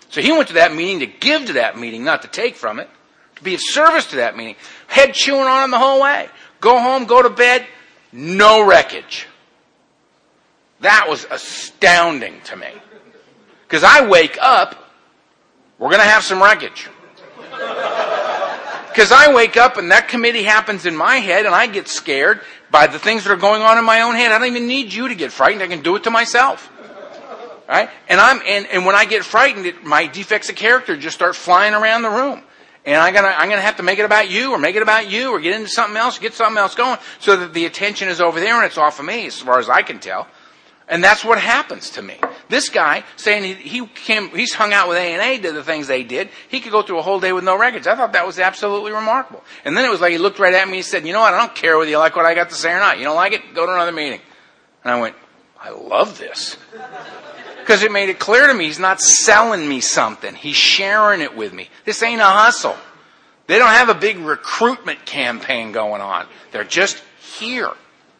So he went to that meeting to give to that meeting, not to take from it. To be of service to that meeting. Head chewing on him the whole way. Go home, go to bed, no wreckage. That was astounding to me. Because I wake up, we're going to have some wreckage. Because I wake up and that committee happens in my head and I get scared by the things that are going on in my own head. I don't even need you to get frightened. I can do it to myself. Right? And I'm and, and when I get frightened, it, my defects of character just start flying around the room. And I'm gonna I'm gonna have to make it about you, or make it about you, or get into something else, get something else going, so that the attention is over there and it's off of me, as far as I can tell. And that's what happens to me. This guy saying he, he came, he's hung out with A and A, did the things they did. He could go through a whole day with no records. I thought that was absolutely remarkable. And then it was like he looked right at me and he said, "You know what? I don't care whether you like what I got to say or not. You don't like it? Go to another meeting." And I went, I love this. Because it made it clear to me he's not selling me something. He's sharing it with me. This ain't a hustle. They don't have a big recruitment campaign going on. They're just here.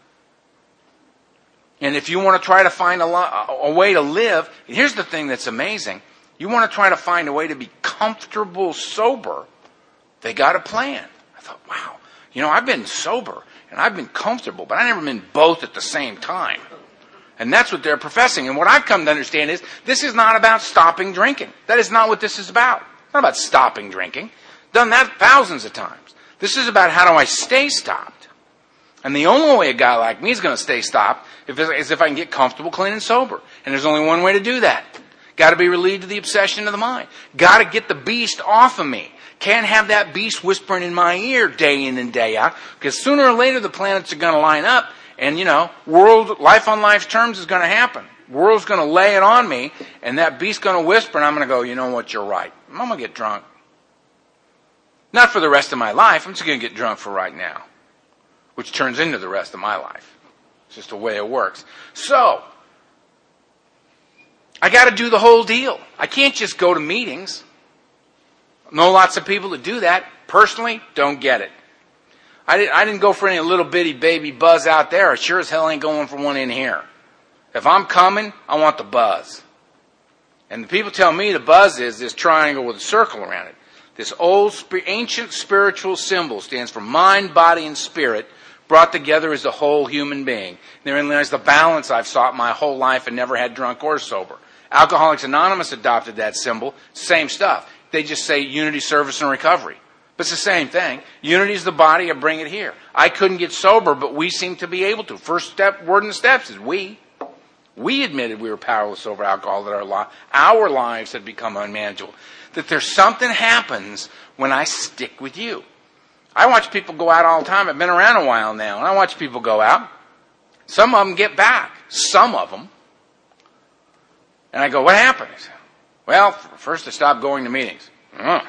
And if you want to try to find a, lo- a way to live, here's the thing that's amazing. You want to try to find a way to be comfortable sober, they got a plan. I thought, wow, you know, I've been sober and I've been comfortable, but I've never been both at the same time. And that's what they're professing. And what I've come to understand is this is not about stopping drinking. That is not what this is about. It's not about stopping drinking. Done that thousands of times. This is about how do I stay stopped. And the only way a guy like me is going to stay stopped is if I can get comfortable, clean, and sober. And there's only one way to do that. Got to be relieved of the obsession of the mind. Got to get the beast off of me. Can't have that beast whispering in my ear day in and day out. Because sooner or later the planets are going to line up. And, you know, world, life on life terms is going to happen. World's going to lay it on me. And that beast's going to whisper. And I'm going to go, you know what, you're right. I'm going to get drunk. Not for the rest of my life. I'm just going to get drunk for right now. Which turns into the rest of my life. It's just the way it works. So, I got to do the whole deal. I can't just go to meetings. Know lots of people that do that. Personally, don't get it. I didn't, I didn't go for any little bitty baby buzz out there. I sure as hell ain't going for one in here. If I'm coming, I want the buzz. And the people tell me the buzz is this triangle with a circle around it. This old, ancient spiritual symbol stands for mind, body, and spirit, brought together as a whole human being. Therein lies the balance I've sought my whole life and never had drunk or sober. Alcoholics Anonymous adopted that symbol. Same stuff. They just say unity, service, and recovery. But it's the same thing. Unity is the body, I bring it here. I couldn't get sober, but we seem to be able to. First step, word in the steps is we. We admitted we were powerless over alcohol, that our, li- our lives had become unmanageable. That there's something happens when I stick with you. I watch people go out all the time. I've been around a while now, and I watch people go out. Some of them get back. Some of them. And I go, what happened? Say, well, first I stopped going to meetings. Uh.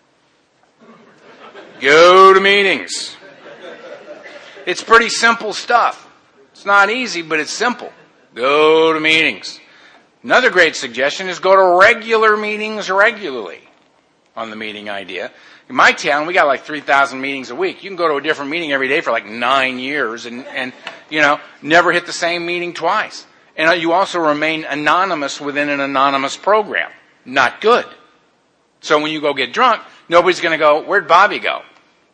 Go to meetings. It's pretty simple stuff. It's not easy, but it's simple. Go to meetings. Another great suggestion is go to regular meetings regularly on the meeting idea. In my town, we got like three thousand meetings a week. You can go to a different meeting every day for like nine years and, and you know, never hit the same meeting twice. And you also remain anonymous within an anonymous program. Not good. So when you go get drunk, nobody's going to go, where'd Bobby go?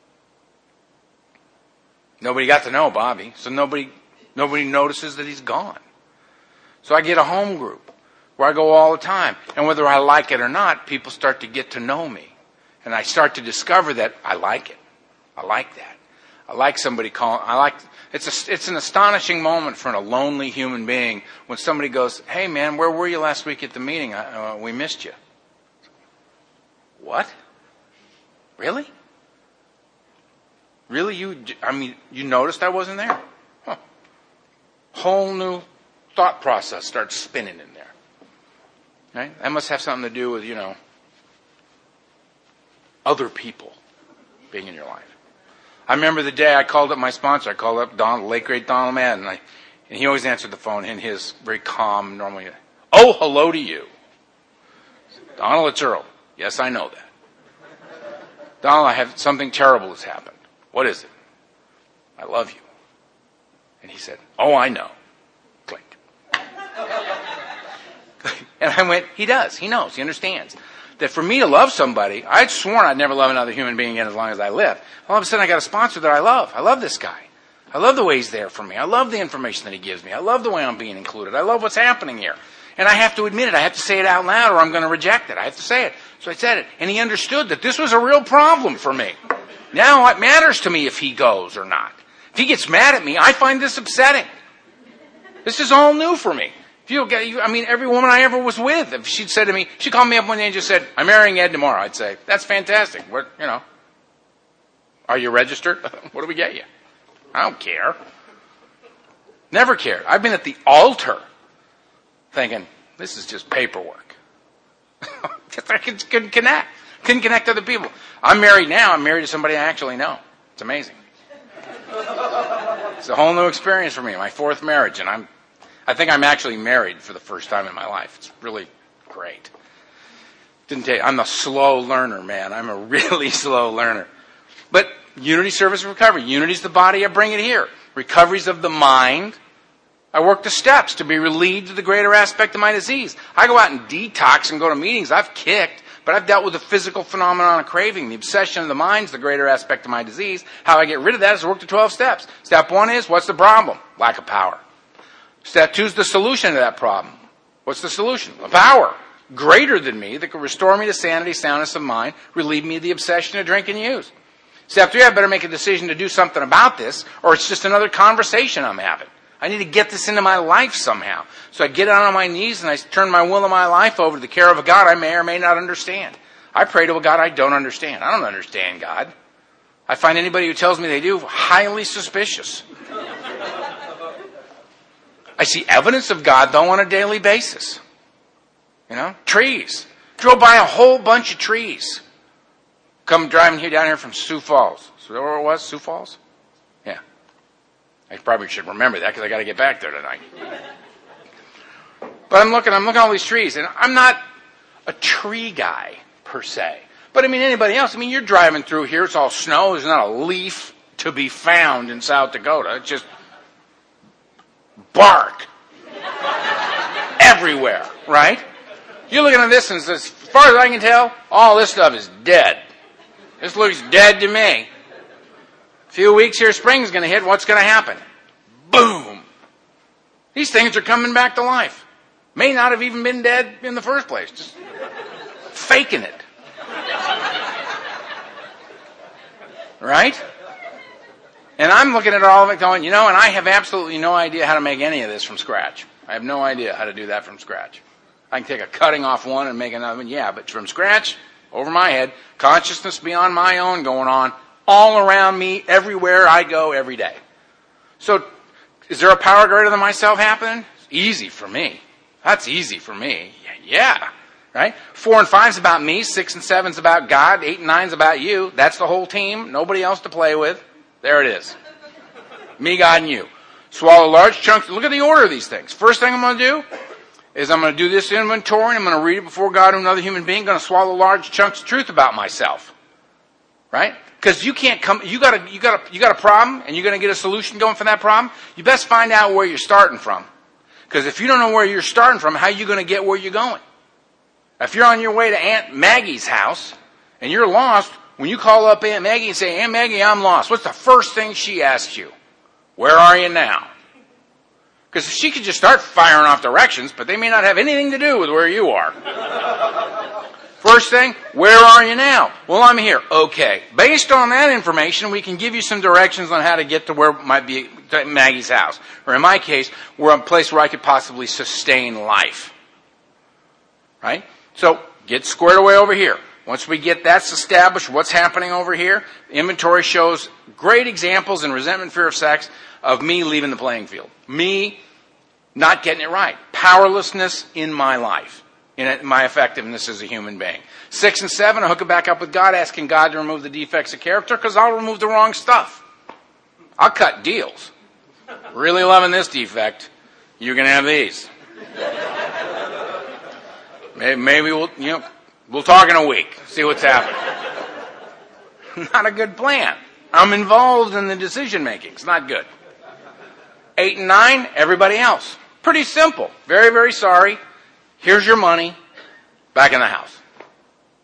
Nobody got to know Bobby, so nobody nobody notices that he's gone. So I get a home group where I go all the time. And whether I like it or not, people start to get to know me. And I start to discover that I like it. I like that. I like somebody calling. I like. It's a, it's an astonishing moment for a lonely human being when somebody goes, "Hey man, where were you last week at the meeting? I, uh, we missed you." What? Really? Really? You? I mean, you noticed I wasn't there? Huh. Whole new thought process starts spinning in there. Right? That must have something to do with, you know, other people being in your life. I remember the day I called up my sponsor. I called up Don, the late great Donald Madden, and, I, and he always answered the phone in his very calm, normally, "Oh, hello to you." "Donald, it's Earl." "Yes, I know that." "Donald, I have something terrible has happened." "What is it?" "I love you." And he said, "Oh, I know." Clink. And I went, he does. He knows. He understands. that for me to love somebody, I'd sworn I'd never love another human being again as long as I live. All of a sudden I got a sponsor that I love. I love this guy. I love the way he's there for me. I love the information that he gives me. I love the way I'm being included. I love what's happening here. And I have to admit it. I have to say it out loud or I'm going to reject it. I have to say it. So I said it. And he understood that this was a real problem for me. Now it matters to me if he goes or not. If he gets mad at me, I find this upsetting. This is all new for me. If you get, I mean, every woman I ever was with, if she'd said to me, she called me up one day and just said, I'm marrying Ed tomorrow. I'd say, that's fantastic. What, you know, are you registered? What do we get you? I don't care. Never cared. I've been at the altar thinking, this is just paperwork. I couldn't connect. Couldn't connect to other people. I'm married now. I'm married to somebody I actually know. It's amazing. It's a whole new experience for me. My fourth marriage, and I'm, I think I'm actually married for the first time in my life. It's really great. Didn't take. I'm a slow learner, man. I'm a really slow learner. But unity, service, and recovery. Unity's the body. I bring it here. Recovery's of the mind. I work the steps to be relieved of the greater aspect of my disease. I go out and detox and go to meetings. I've kicked, but I've dealt with the physical phenomenon of craving. The obsession of the mind's the greater aspect of my disease. How I get rid of that is to work the twelve steps. Step one is, what's the problem? Lack of power. Step two is the solution to that problem. What's the solution? A power greater than me that can restore me to sanity, soundness of mind, relieve me of the obsession of drink and use. Step three, I better make a decision to do something about this, or it's just another conversation I'm having. I need to get this into my life somehow. So I get down on my knees and I turn my will and my life over to the care of a God I may or may not understand. I pray to a God I don't understand. I don't understand God. I find anybody who tells me they do highly suspicious. I see evidence of God, though, on a daily basis. You know, trees. Drove by a whole bunch of trees. Come driving here down here from Sioux Falls. Is that where it was? Sioux Falls? Yeah. I probably should remember that because I got to get back there tonight. But I'm looking, I'm looking at all these trees, and I'm not a tree guy per se. But I mean, anybody else? I mean, you're driving through here; it's all snow. There's not a leaf to be found in South Dakota. It's just bark everywhere, right? You're looking at this, and as far as I can tell, all this stuff is dead. This looks dead to me. A few weeks here, spring's going to hit. What's going to happen? Boom! These things are coming back to life. May not have even been dead in the first place. Just faking it. Right? And I'm looking at all of it going, you know, and I have absolutely no idea how to make any of this from scratch. I have no idea how to do that from scratch. I can take a cutting off one and make another one. Yeah, but from scratch, over my head, consciousness beyond my own going on all around me, everywhere I go, every day. So, is there a power greater than myself happening? It's easy for me. That's easy for me. Yeah, yeah. Right? Four and five's about me. Six and seven's about God. Eight and nine's about you. That's the whole team. Nobody else to play with. There it is. Me, God, and you. Swallow large chunks. Look at the order of these things. First thing I'm going to do is I'm going to do this inventory. I'm going to read it before God and another human being. I'm going to swallow large chunks of truth about myself. Right? Because you can't come, you got a, you got a, you got a problem and you're going to get a solution going for that problem. You best find out where you're starting from. Because if you don't know where you're starting from, how are you going to get where you're going? If you're on your way to Aunt Maggie's house and you're lost, when you call up Aunt Maggie and say, Aunt Maggie, I'm lost, what's the first thing she asks you? Where are you now? Because she could just start firing off directions, but they may not have anything to do with where you are. First thing, where are you now? Well, I'm here. Okay. Based on that information, we can give you some directions on how to get to where might be Maggie's house. Or in my case, we're a place where I could possibly sustain life. Right? So, get squared away over here. Once we get that's established, what's happening over here, the inventory shows great examples in resentment, fear of sex, of me leaving the playing field. Me not getting it right. Powerlessness in my life. In my effectiveness as a human being. Six and seven, I hook it back up with God, asking God to remove the defects of character, because I'll remove the wrong stuff. I'll cut deals. Really loving this defect, you can have these. Maybe, maybe we'll, you know, we'll talk in a week, see what's happening. Not a good plan. I'm involved in the decision making. It's not good. Eight and nine, everybody else. Pretty simple. Very, very sorry. Here's your money. Back in the house.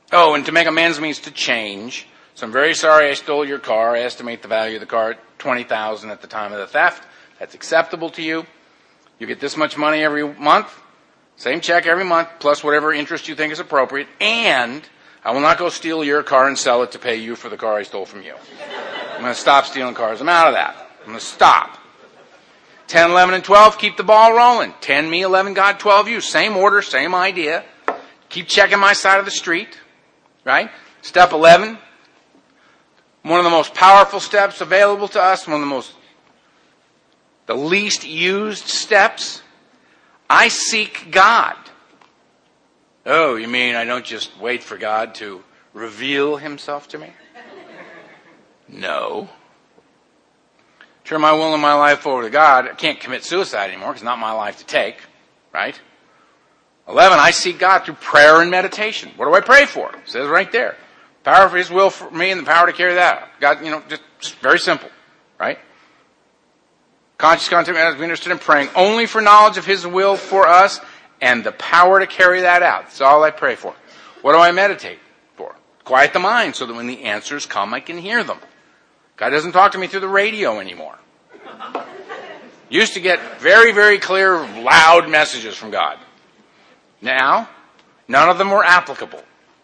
Oh, and to make amends means to change. So I'm very sorry I stole your car. I estimate the value of the car at twenty thousand dollars at the time of the theft. That's acceptable to you. You get this much money every month, same check every month, plus whatever interest you think is appropriate, and I will not go steal your car and sell it to pay you for the car I stole from you. I'm going to stop stealing cars. I'm out of that. I'm going to stop. ten, eleven, and twelve, keep the ball rolling. ten, me, eleven, God, twelve, you. Same order, same idea. Keep checking my side of the street, right? Step eleven, one of the most powerful steps available to us, one of the most, the least used steps. I seek God. Oh, you mean I don't just wait for God to reveal himself to me? No. Turn my will and my life over to God. I can't commit suicide anymore because it's not my life to take, right? eleven, I seek God through prayer and meditation. What do I pray for? It says right there. Power of his will for me and the power to carry that out. God, you know, just, just very simple, right? Conscious content, as we understood in praying only for knowledge of his will for us and the power to carry that out. That's all I pray for. What do I meditate for? Quiet the mind so that when the answers come, I can hear them. God doesn't talk to me through the radio anymore. Used to get very, very clear, loud messages from God. Now, none of them were applicable.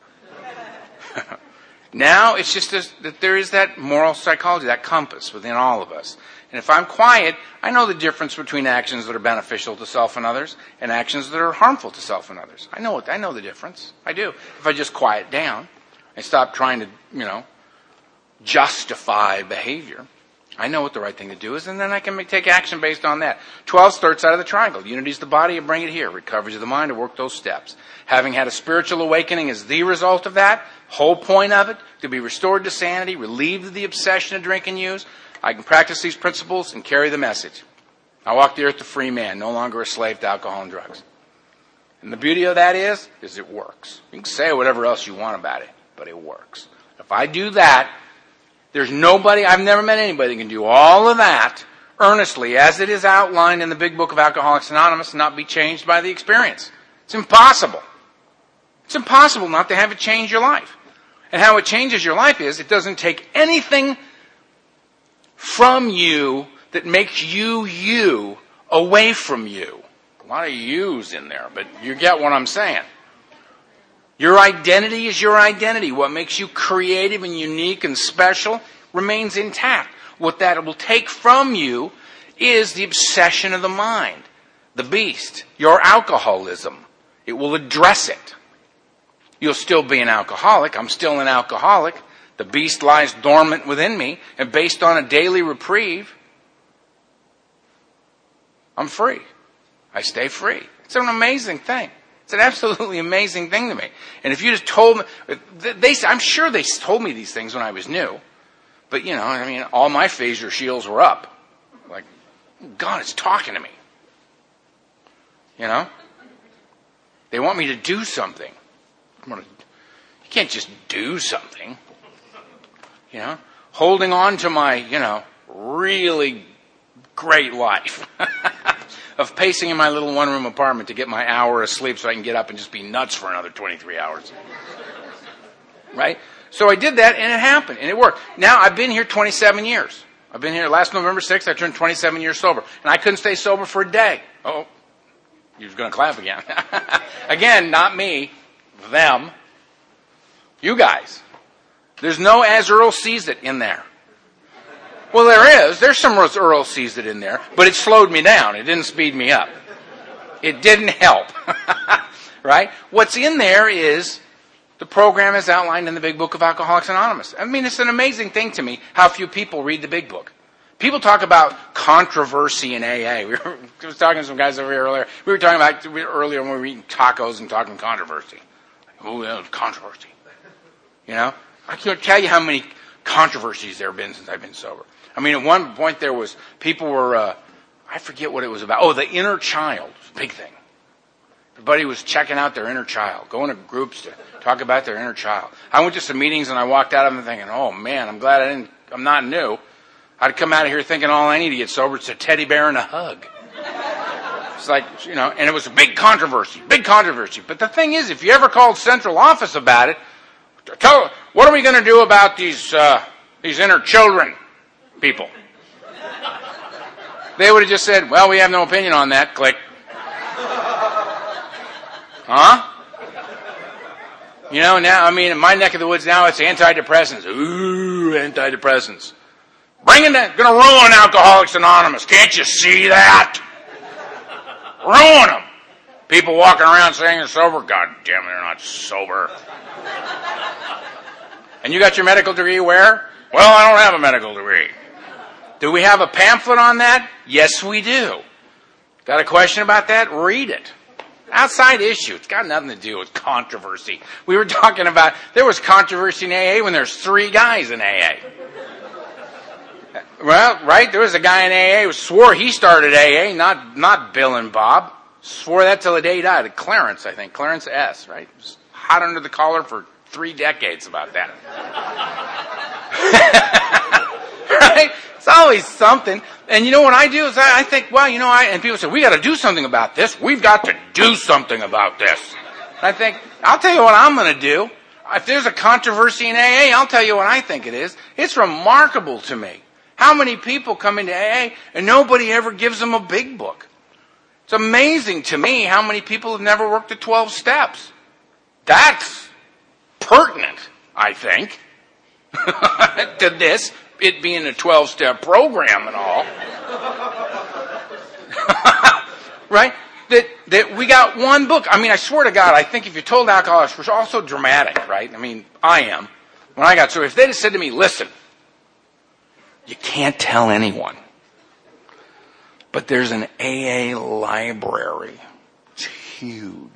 Now, it's just this, that there is that moral psychology, that compass within all of us. And if I'm quiet, I know the difference between actions that are beneficial to self and others and actions that are harmful to self and others. I know it. I know the difference. I do. If I just quiet down and stop trying to, you know, justify behavior, I know what the right thing to do is, and then I can make, take action based on that. twelve starts out of the triangle. Unity is the body, you bring it here. Recovery of the mind, to work those steps. Having had a spiritual awakening is the result of that. Whole point of it, to be restored to sanity, relieved of the obsession of drink and use. I can practice these principles and carry the message. I walk the earth a free man, no longer a slave to alcohol and drugs. And the beauty of that is, is it works. You can say whatever else you want about it, but it works. If I do that, there's nobody, I've never met anybody that can do all of that earnestly, as it is outlined in the big book of Alcoholics Anonymous, and not be changed by the experience. It's impossible. It's impossible not to have it change your life. And how it changes your life is, it doesn't take anything from you that makes you you away from you. A lot of yous in there, but you get what I'm saying. Your identity is your identity. What makes you creative and unique and special remains intact. What that will take from you is the obsession of the mind, the beast, your alcoholism. It will address it. You'll still be an alcoholic. I'm still an alcoholic. The beast lies dormant within me, and based on a daily reprieve, I'm free. I stay free. It's an amazing thing. It's an absolutely amazing thing to me. And if you just told me, they, I'm sure they told me these things when I was new, but you know, I mean, all my phaser shields were up. Like, God, it's talking to me. You know? They want me to do something. You can't just do something. You know? Holding on to my, you know, really great life of pacing in my little one-room apartment to get my hour of sleep so I can get up and just be nuts for another twenty-three hours. Right? So I did that, and it happened, and it worked. Now, I've been here twenty-seven years. I've been here, last November sixth, I turned twenty-seven years sober. And I couldn't stay sober for a day. Oh, you're going to clap again. Again, not me. Them. You guys. There's no as Earl sees it in there. Well, there is. There's some as Earl sees it in there. But it slowed me down. It didn't speed me up. It didn't help. Right? What's in there is the program as outlined in the Big Book of Alcoholics Anonymous. I mean, it's an amazing thing to me how few people read the Big Book. People talk about controversy in A A. We were I was talking to some guys over here earlier. We were talking about earlier when we were eating tacos and talking controversy. Oh, yeah, controversy. You know? I can't tell you how many controversies there have been since I've been sober. I mean, at one point there was, people were, uh, I forget what it was about. Oh, the inner child. Big thing. Everybody was checking out their inner child, going to groups to talk about their inner child. I went to some meetings and I walked out of them thinking, oh man, I'm glad I didn't, I'm not new. I'd come out of here thinking all I need to get sober is a teddy bear and a hug. It's like, you know, and it was a big controversy, big controversy. But the thing is, if you ever called central office about it, tell, what are we going to do about these uh, these inner children people? They would have just said, well, we have no opinion on that. Click. Huh? You know, now, I mean, in my neck of the woods now, it's antidepressants. Ooh, antidepressants. Bringing that, gonna ruin Alcoholics Anonymous. Can't you see that? Ruin them. People walking around saying they're sober. God damn, they're not sober. And you got your medical degree where? Well, I don't have a medical degree. Do we have a pamphlet on that? Yes, we do. Got a question about that? Read it. Outside issue. It's got nothing to do with controversy. We were talking about, there was controversy in A A when there's three guys in A A. Well, right? There was a guy in A A who swore he started A A, not not Bill and Bob. Swore that till the day he died. Clarence, I think. Clarence S., right? Was hot under the collar for three decades about that. Right? It's always something. And you know what I do is I, I think, well, you know, I, and people say, we got to do something about this. We've got to do something about this. And I think, I'll tell you what I'm going to do. If there's a controversy in A A, I'll tell you what I think it is. It's remarkable to me how many people come into A A and nobody ever gives them a big book. It's amazing to me how many people have never worked the twelve steps. That's pertinent, I think, to this. It being a twelve-step program and all. Right? That that we got one book. I mean, I swear to God, I think if you told alcoholics, we're also dramatic, right? I mean, I am. When I got so if they'd have said to me, listen, you can't tell anyone, but there's an A A library. It's huge.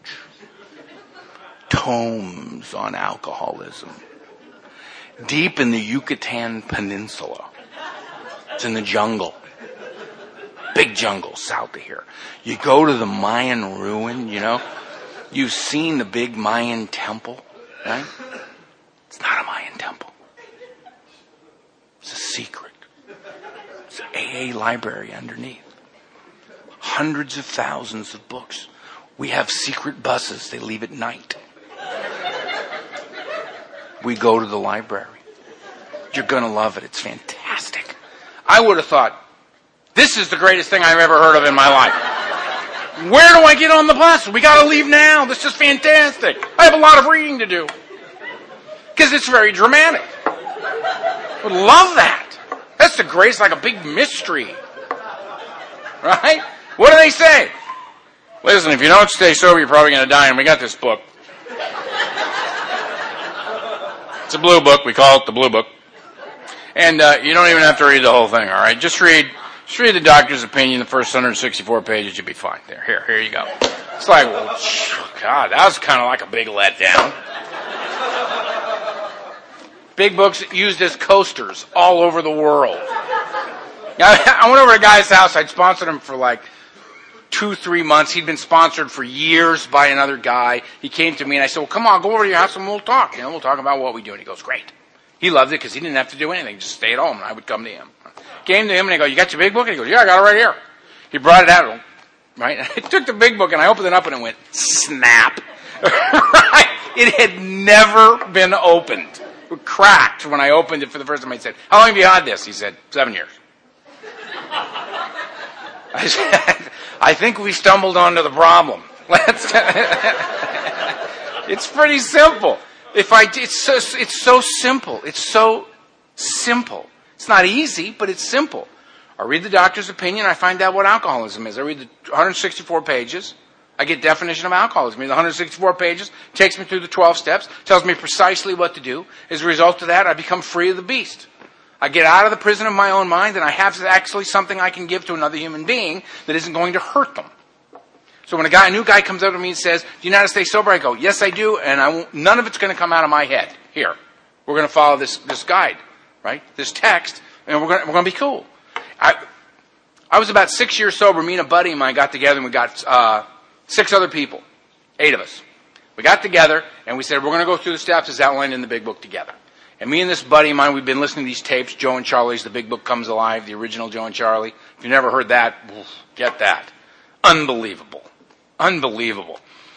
Tomes on alcoholism. Deep in the Yucatan Peninsula. It's in the jungle. Big jungle south of here. You go to the Mayan ruin, you know. You've seen the big Mayan temple, right? It's not a Mayan temple. It's a secret. It's an A A library underneath. Hundreds of thousands of books. We have secret buses. They leave at night. We go to the library. You're going to love it. It's fantastic. I would have thought, this is the greatest thing I've ever heard of in my life. Where do I get on the bus? We got to leave now. This is fantastic. I have a lot of reading to do. Because it's very dramatic. I would love that. That's the greatest, like a big mystery. Right? What do they say? Listen, if you don't stay sober, you're probably going to die, and we got this book. It's a blue book. We call it the blue book. And uh, you don't even have to read the whole thing, all right? Just read just read the doctor's opinion, the first one hundred sixty-four pages. You'll be fine. There, here, here you go. It's like, well, God, that was kind of like a big letdown. Big books used as coasters all over the world. I went over to a guy's house. I'd sponsored him for like two, three months. He'd been sponsored for years by another guy. He came to me and I said, well, come on, go over to your house and we'll talk. You know, we'll talk about what we do. And he goes, great. He loved it because he didn't have to do anything. Just stay at home and I would come to him. Came to him and I go, you got your big book? And he goes, yeah, I got it right here. He brought it out. Right? And I took the big book and I opened it up and it went, snap. Right? It had never been opened. It cracked when I opened it for the first time. I said, how long have you had this? He said, seven years. I said, I think we stumbled onto the problem. Let's. It's pretty simple. If I, it's so, it's so simple. It's so simple. It's not easy, but it's simple. I read the doctor's opinion. I find out what alcoholism is. I read the one hundred sixty-four pages. I get definition of alcoholism. The one hundred sixty-four pages takes me through the twelve steps, tells me precisely what to do. As a result of that, I become free of the beast. I get out of the prison of my own mind, and I have actually something I can give to another human being that isn't going to hurt them. So when a guy, a new guy comes up to me and says, do you know how to stay sober? I go, yes, I do, and I won't, none of it's going to come out of my head. Here, we're going to follow this, this guide, right? This text, and we're going to, we're going to be cool. I, I was about six years sober. Me and a buddy of mine got together, and we got uh, six other people, eight of us. We got together, and we said, we're going to go through the steps as outlined in the big book together. And me and this buddy of mine, we've been listening to these tapes, Joe and Charlie's The Big Book Comes Alive, the original Joe and Charlie. If you've never heard that, get that. Unbelievable. Unbelievable.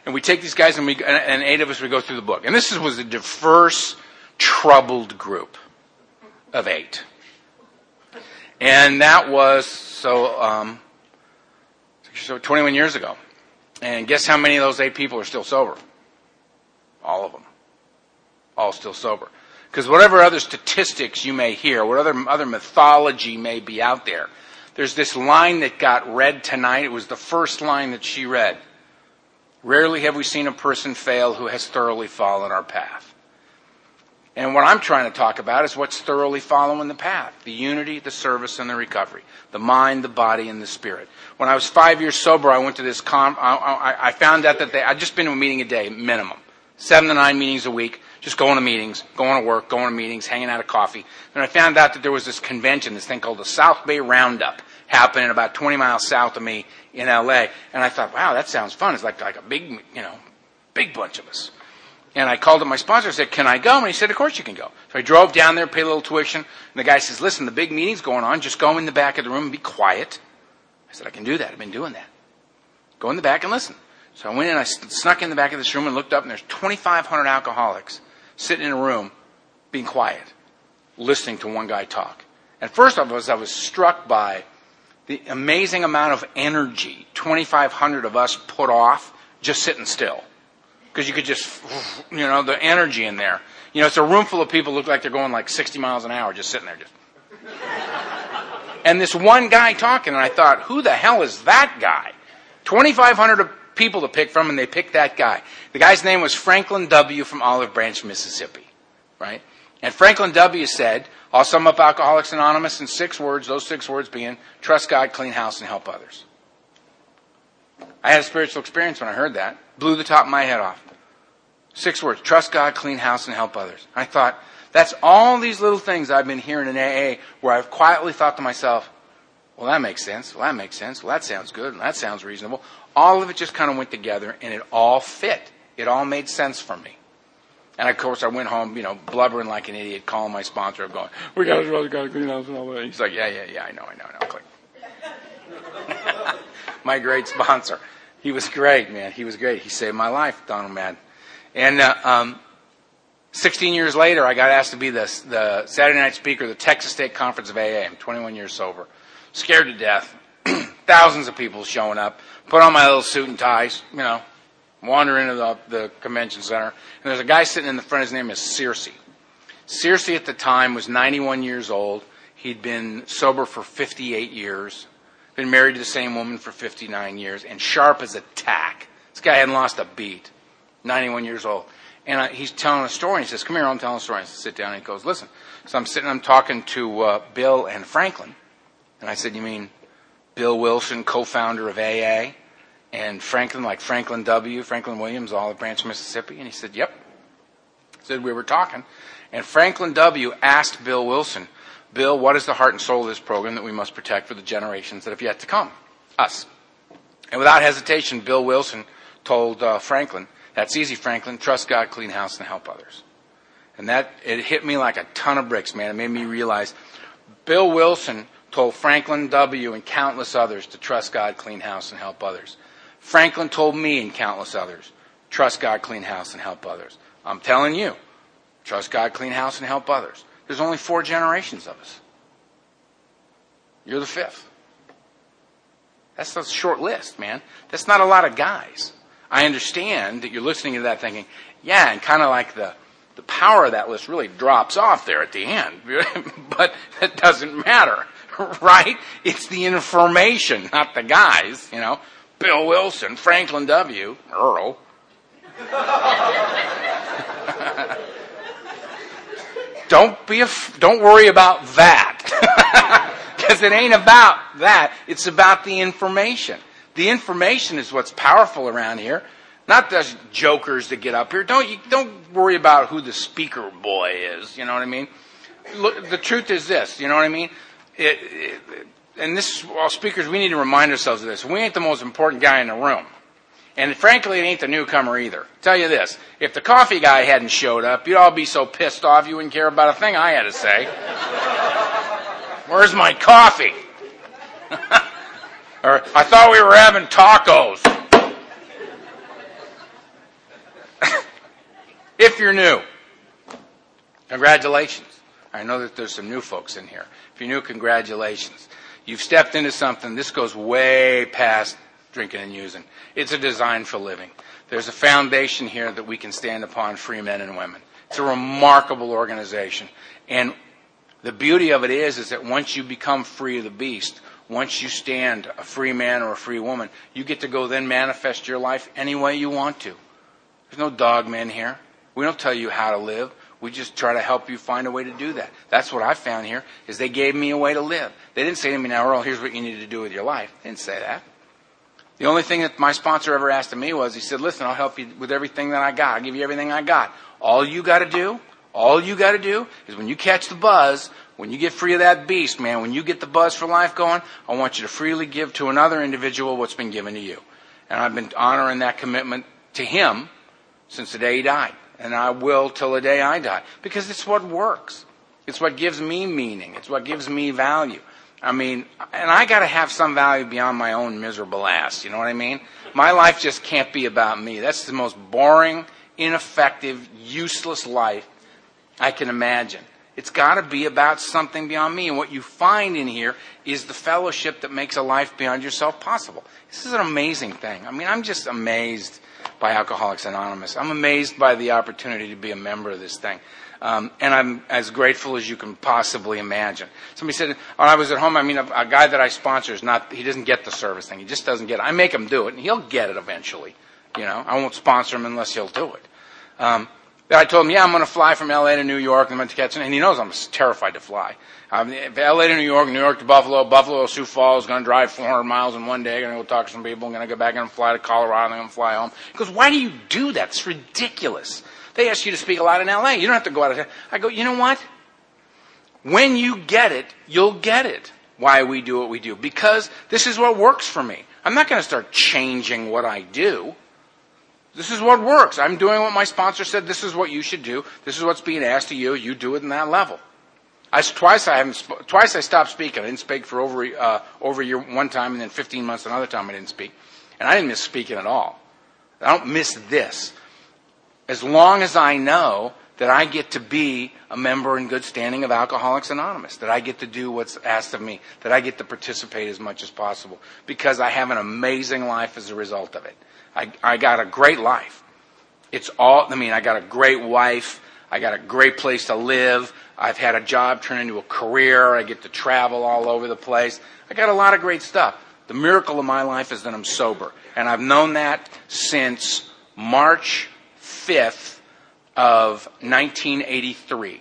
And we take these guys, and we and eight of us would go through the book. And this was a diverse, troubled group of eight. And that was so um, so twenty-one years ago. And guess how many of those eight people are still sober? All of them. All still sober. Because whatever other statistics you may hear, what other other mythology may be out there, there's this line that got read tonight. It was the first line that she read. Rarely have we seen a person fail who has thoroughly followed our path. And what I'm trying to talk about is what's thoroughly following the path. The unity, the service, and the recovery. The mind, the body, and the spirit. When I was five years sober, I went to this, com- I, I, I found out that they, I'd just been to a meeting a day, minimum. Seven to nine meetings a week. Just going to meetings, going to work, going to meetings, hanging out of coffee. And I found out that there was this convention, this thing called the South Bay Roundup, happening about twenty miles south of me in L A. And I thought, wow, that sounds fun. It's like like a big, you know, big bunch of us. And I called up my sponsor and said, can I go? And he said, of course you can go. So I drove down there, paid a little tuition. And the guy says, listen, the big meeting's going on. Just go in the back of the room and be quiet. I said, I can do that. I've been doing that. Go in the back and listen. So I went in, I snuck in the back of this room and looked up, and there's twenty-five hundred alcoholics sitting in a room, being quiet, listening to one guy talk. And first of all, I was struck by the amazing amount of energy twenty-five hundred of us put off just sitting still. Because you could just, you know, the energy in there. You know, it's a room full of people who look like they're going like sixty miles an hour just sitting there. Just. And this one guy talking, and I thought, who the hell is that guy? twenty-five hundred people to pick from, and they picked that guy. The guy's name was Franklin W. from Olive Branch, Mississippi. Right? And Franklin W. said, I'll sum up Alcoholics Anonymous in six words, those six words being, trust God, clean house, and help others. I had a spiritual experience when I heard that. Blew the top of my head off. Six words, trust God, clean house, and help others. I thought, that's all these little things I've been hearing in A A where I've quietly thought to myself, well, that makes sense. Well, that makes sense. Well, that sounds good. And that sounds reasonable. All of it just kind of went together, and it all fit. It all made sense for me. And, of course, I went home, you know, blubbering like an idiot, calling my sponsor, going, we got to really got to clean house and all that. He's like, yeah, yeah, yeah, I know, I know, I know. Click. My great sponsor. He was great, man. He was great. He saved my life, Donald Madden. And uh, um, sixteen years later, I got asked to be the, the Saturday night speaker of the Texas State Conference of A A. I'm twenty-one years sober. Scared to death. Thousands of people showing up. Put on my little suit and ties, you know, wander into the, the convention center. And there's a guy sitting in the front. His name is Searcy. Searcy at the time was ninety-one years old. He'd been sober for fifty-eight years. Been married to the same woman for fifty-nine years. And sharp as a tack. This guy hadn't lost a beat. ninety-one years old. And uh, he's telling a story. He says, come here, I'm telling a story. I sit down and he goes, listen. So I'm sitting, I'm talking to uh, Bill and Franklin. And I said, you mean Bill Wilson, co-founder of A A, and Franklin, like Franklin W., Franklin Williams, Olive Branch, Mississippi? And he said, yep. He said, we were talking. And Franklin W. asked Bill Wilson, Bill, what is the heart and soul of this program that we must protect for the generations that have yet to come? Us. And without hesitation, Bill Wilson told uh, Franklin, that's easy, Franklin. Trust God, clean house, and help others. And that, it hit me like a ton of bricks, man. It made me realize Bill Wilson told Franklin W. and countless others to trust God, clean house, and help others. Franklin told me and countless others, trust God, clean house, and help others. I'm telling you, trust God, clean house, and help others. There's only four generations of us. You're the fifth. That's a short list, man. That's not a lot of guys. I understand that you're listening to that thinking, yeah, and kind of like the, the power of that list really drops off there at the end. But that doesn't matter, right? It's the information, not the guys, you know. Bill Wilson, Franklin W., Earl. Don't be a, don't worry about that. Because it ain't about that. It's about the information. The information is what's powerful around here. Not the jokers that get up here. Don't you, don't worry about who the speaker boy is. You know what I mean? Look, the truth is this. You know what I mean? It, it, and this, well, speakers, we need to remind ourselves of this. We ain't the most important guy in the room. And frankly, it ain't the newcomer either. I'll tell you this. If the coffee guy hadn't showed up, you'd all be so pissed off you wouldn't care about a thing I had to say. Where's my coffee? Or, I thought we were having tacos. If you're new, congratulations. I know that there's some new folks in here. If you're new, congratulations. You've stepped into something. This goes way past drinking and using. It's a design for living. There's a foundation here that we can stand upon, free men and women. It's a remarkable organization. And the beauty of it is, is that once you become free of the beast, once you stand a free man or a free woman, you get to go then manifest your life any way you want to. There's no dogmen here. We don't tell you how to live. We just try to help you find a way to do that. That's what I found here, is they gave me a way to live. They didn't say to me, now, Earl, here's what you need to do with your life. They didn't say that. The only thing that my sponsor ever asked of me was, he said, listen, I'll help you with everything that I got. I'll give you everything I got. All you got to do, all you got to do is when you catch the buzz, when you get free of that beast, man, when you get the buzz for life going, I want you to freely give to another individual what's been given to you. And I've been honoring that commitment to him since the day he died. And I will till the day I die. Because it's what works. It's what gives me meaning. It's what gives me value. I mean, and I got to have some value beyond my own miserable ass. You know what I mean? My life just can't be about me. That's the most boring, ineffective, useless life I can imagine. It's got to be about something beyond me. And what you find in here is the fellowship that makes a life beyond yourself possible. This is an amazing thing. I mean, I'm just amazed by Alcoholics Anonymous. I'm amazed by the opportunity to be a member of this thing. Um, and I'm as grateful as you can possibly imagine. Somebody said, when I was at home, I mean, a, a guy that I sponsor is not, he doesn't get the service thing. He just doesn't get it. I make him do it, and he'll get it eventually. You know, I won't sponsor him unless he'll do it. Um, I told him, yeah, I'm going to fly from L A to New York, and I'm going to catch it. And he knows I'm terrified to fly. Um, L A to New York, New York to Buffalo, Buffalo to Sioux Falls, going to drive four hundred miles in one day, going to go talk to some people, going to go back and fly to Colorado, and then going to fly home. He goes, why do you do that? It's ridiculous. They ask you to speak a lot in L A. You don't have to go out of town. I go, you know what? When you get it, you'll get it. Why we do what we do. Because this is what works for me. I'm not going to start changing what I do. This is what works. I'm doing what my sponsor said. This is what you should do. This is what's being asked of you. You do it in that level. I, twice I haven't. Sp- twice I stopped speaking. I didn't speak for over uh, over a year one time, and then fifteen months another time I didn't speak. And I didn't miss speaking at all. I don't miss this. As long as I know that I get to be a member in good standing of Alcoholics Anonymous, that I get to do what's asked of me, that I get to participate as much as possible, because I have an amazing life as a result of it. I, I got a great life. It's all, I mean, I got a great wife. I got a great place to live. I've had a job turn into a career. I get to travel all over the place. I got a lot of great stuff. The miracle of my life is that I'm sober. And I've known that since March fifth of nineteen eighty-three.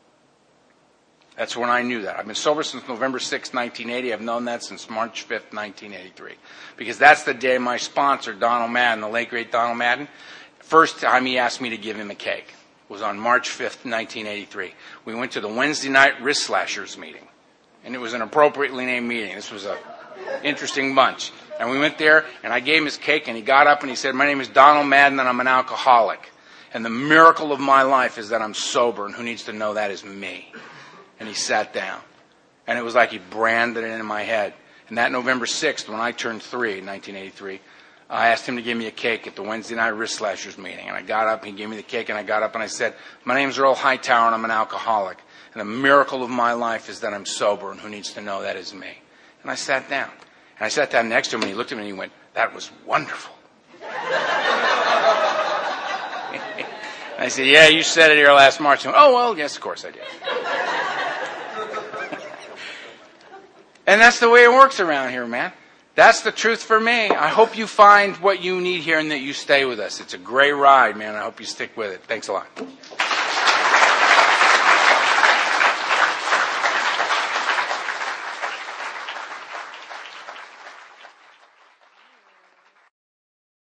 That's when I knew that. I've been sober since November sixth, nineteen eighty. I've known that since March fifth, nineteen eighty-three. Because that's the day my sponsor, Donald Madden, the late great Donald Madden, first time he asked me to give him a cake. It was on March fifth, nineteen eighty-three. We went to the Wednesday night wrist slashers meeting. And it was an appropriately named meeting. This was a interesting bunch. And we went there, and I gave him his cake, and he got up and he said, my name is Donald Madden, and I'm an alcoholic. And the miracle of my life is that I'm sober, and who needs to know that is me. And he sat down. And it was like he branded it in my head. And that November sixth, when I turned three in nineteen eighty-three, I asked him to give me a cake at the Wednesday night wrist slashers meeting. And I got up, he gave me the cake, and I got up and I said, my name's Earl Hightower, and I'm an alcoholic. And the miracle of my life is that I'm sober, and who needs to know that is me. And I sat down. And I sat down next to him, and he looked at me and he went, that was wonderful. I said, yeah, you said it here last March. He went, oh, well, yes, of course I did. And that's the way it works around here, man. That's the truth for me. I hope you find what you need here and that you stay with us. It's a great ride, man. I hope you stick with it. Thanks a lot.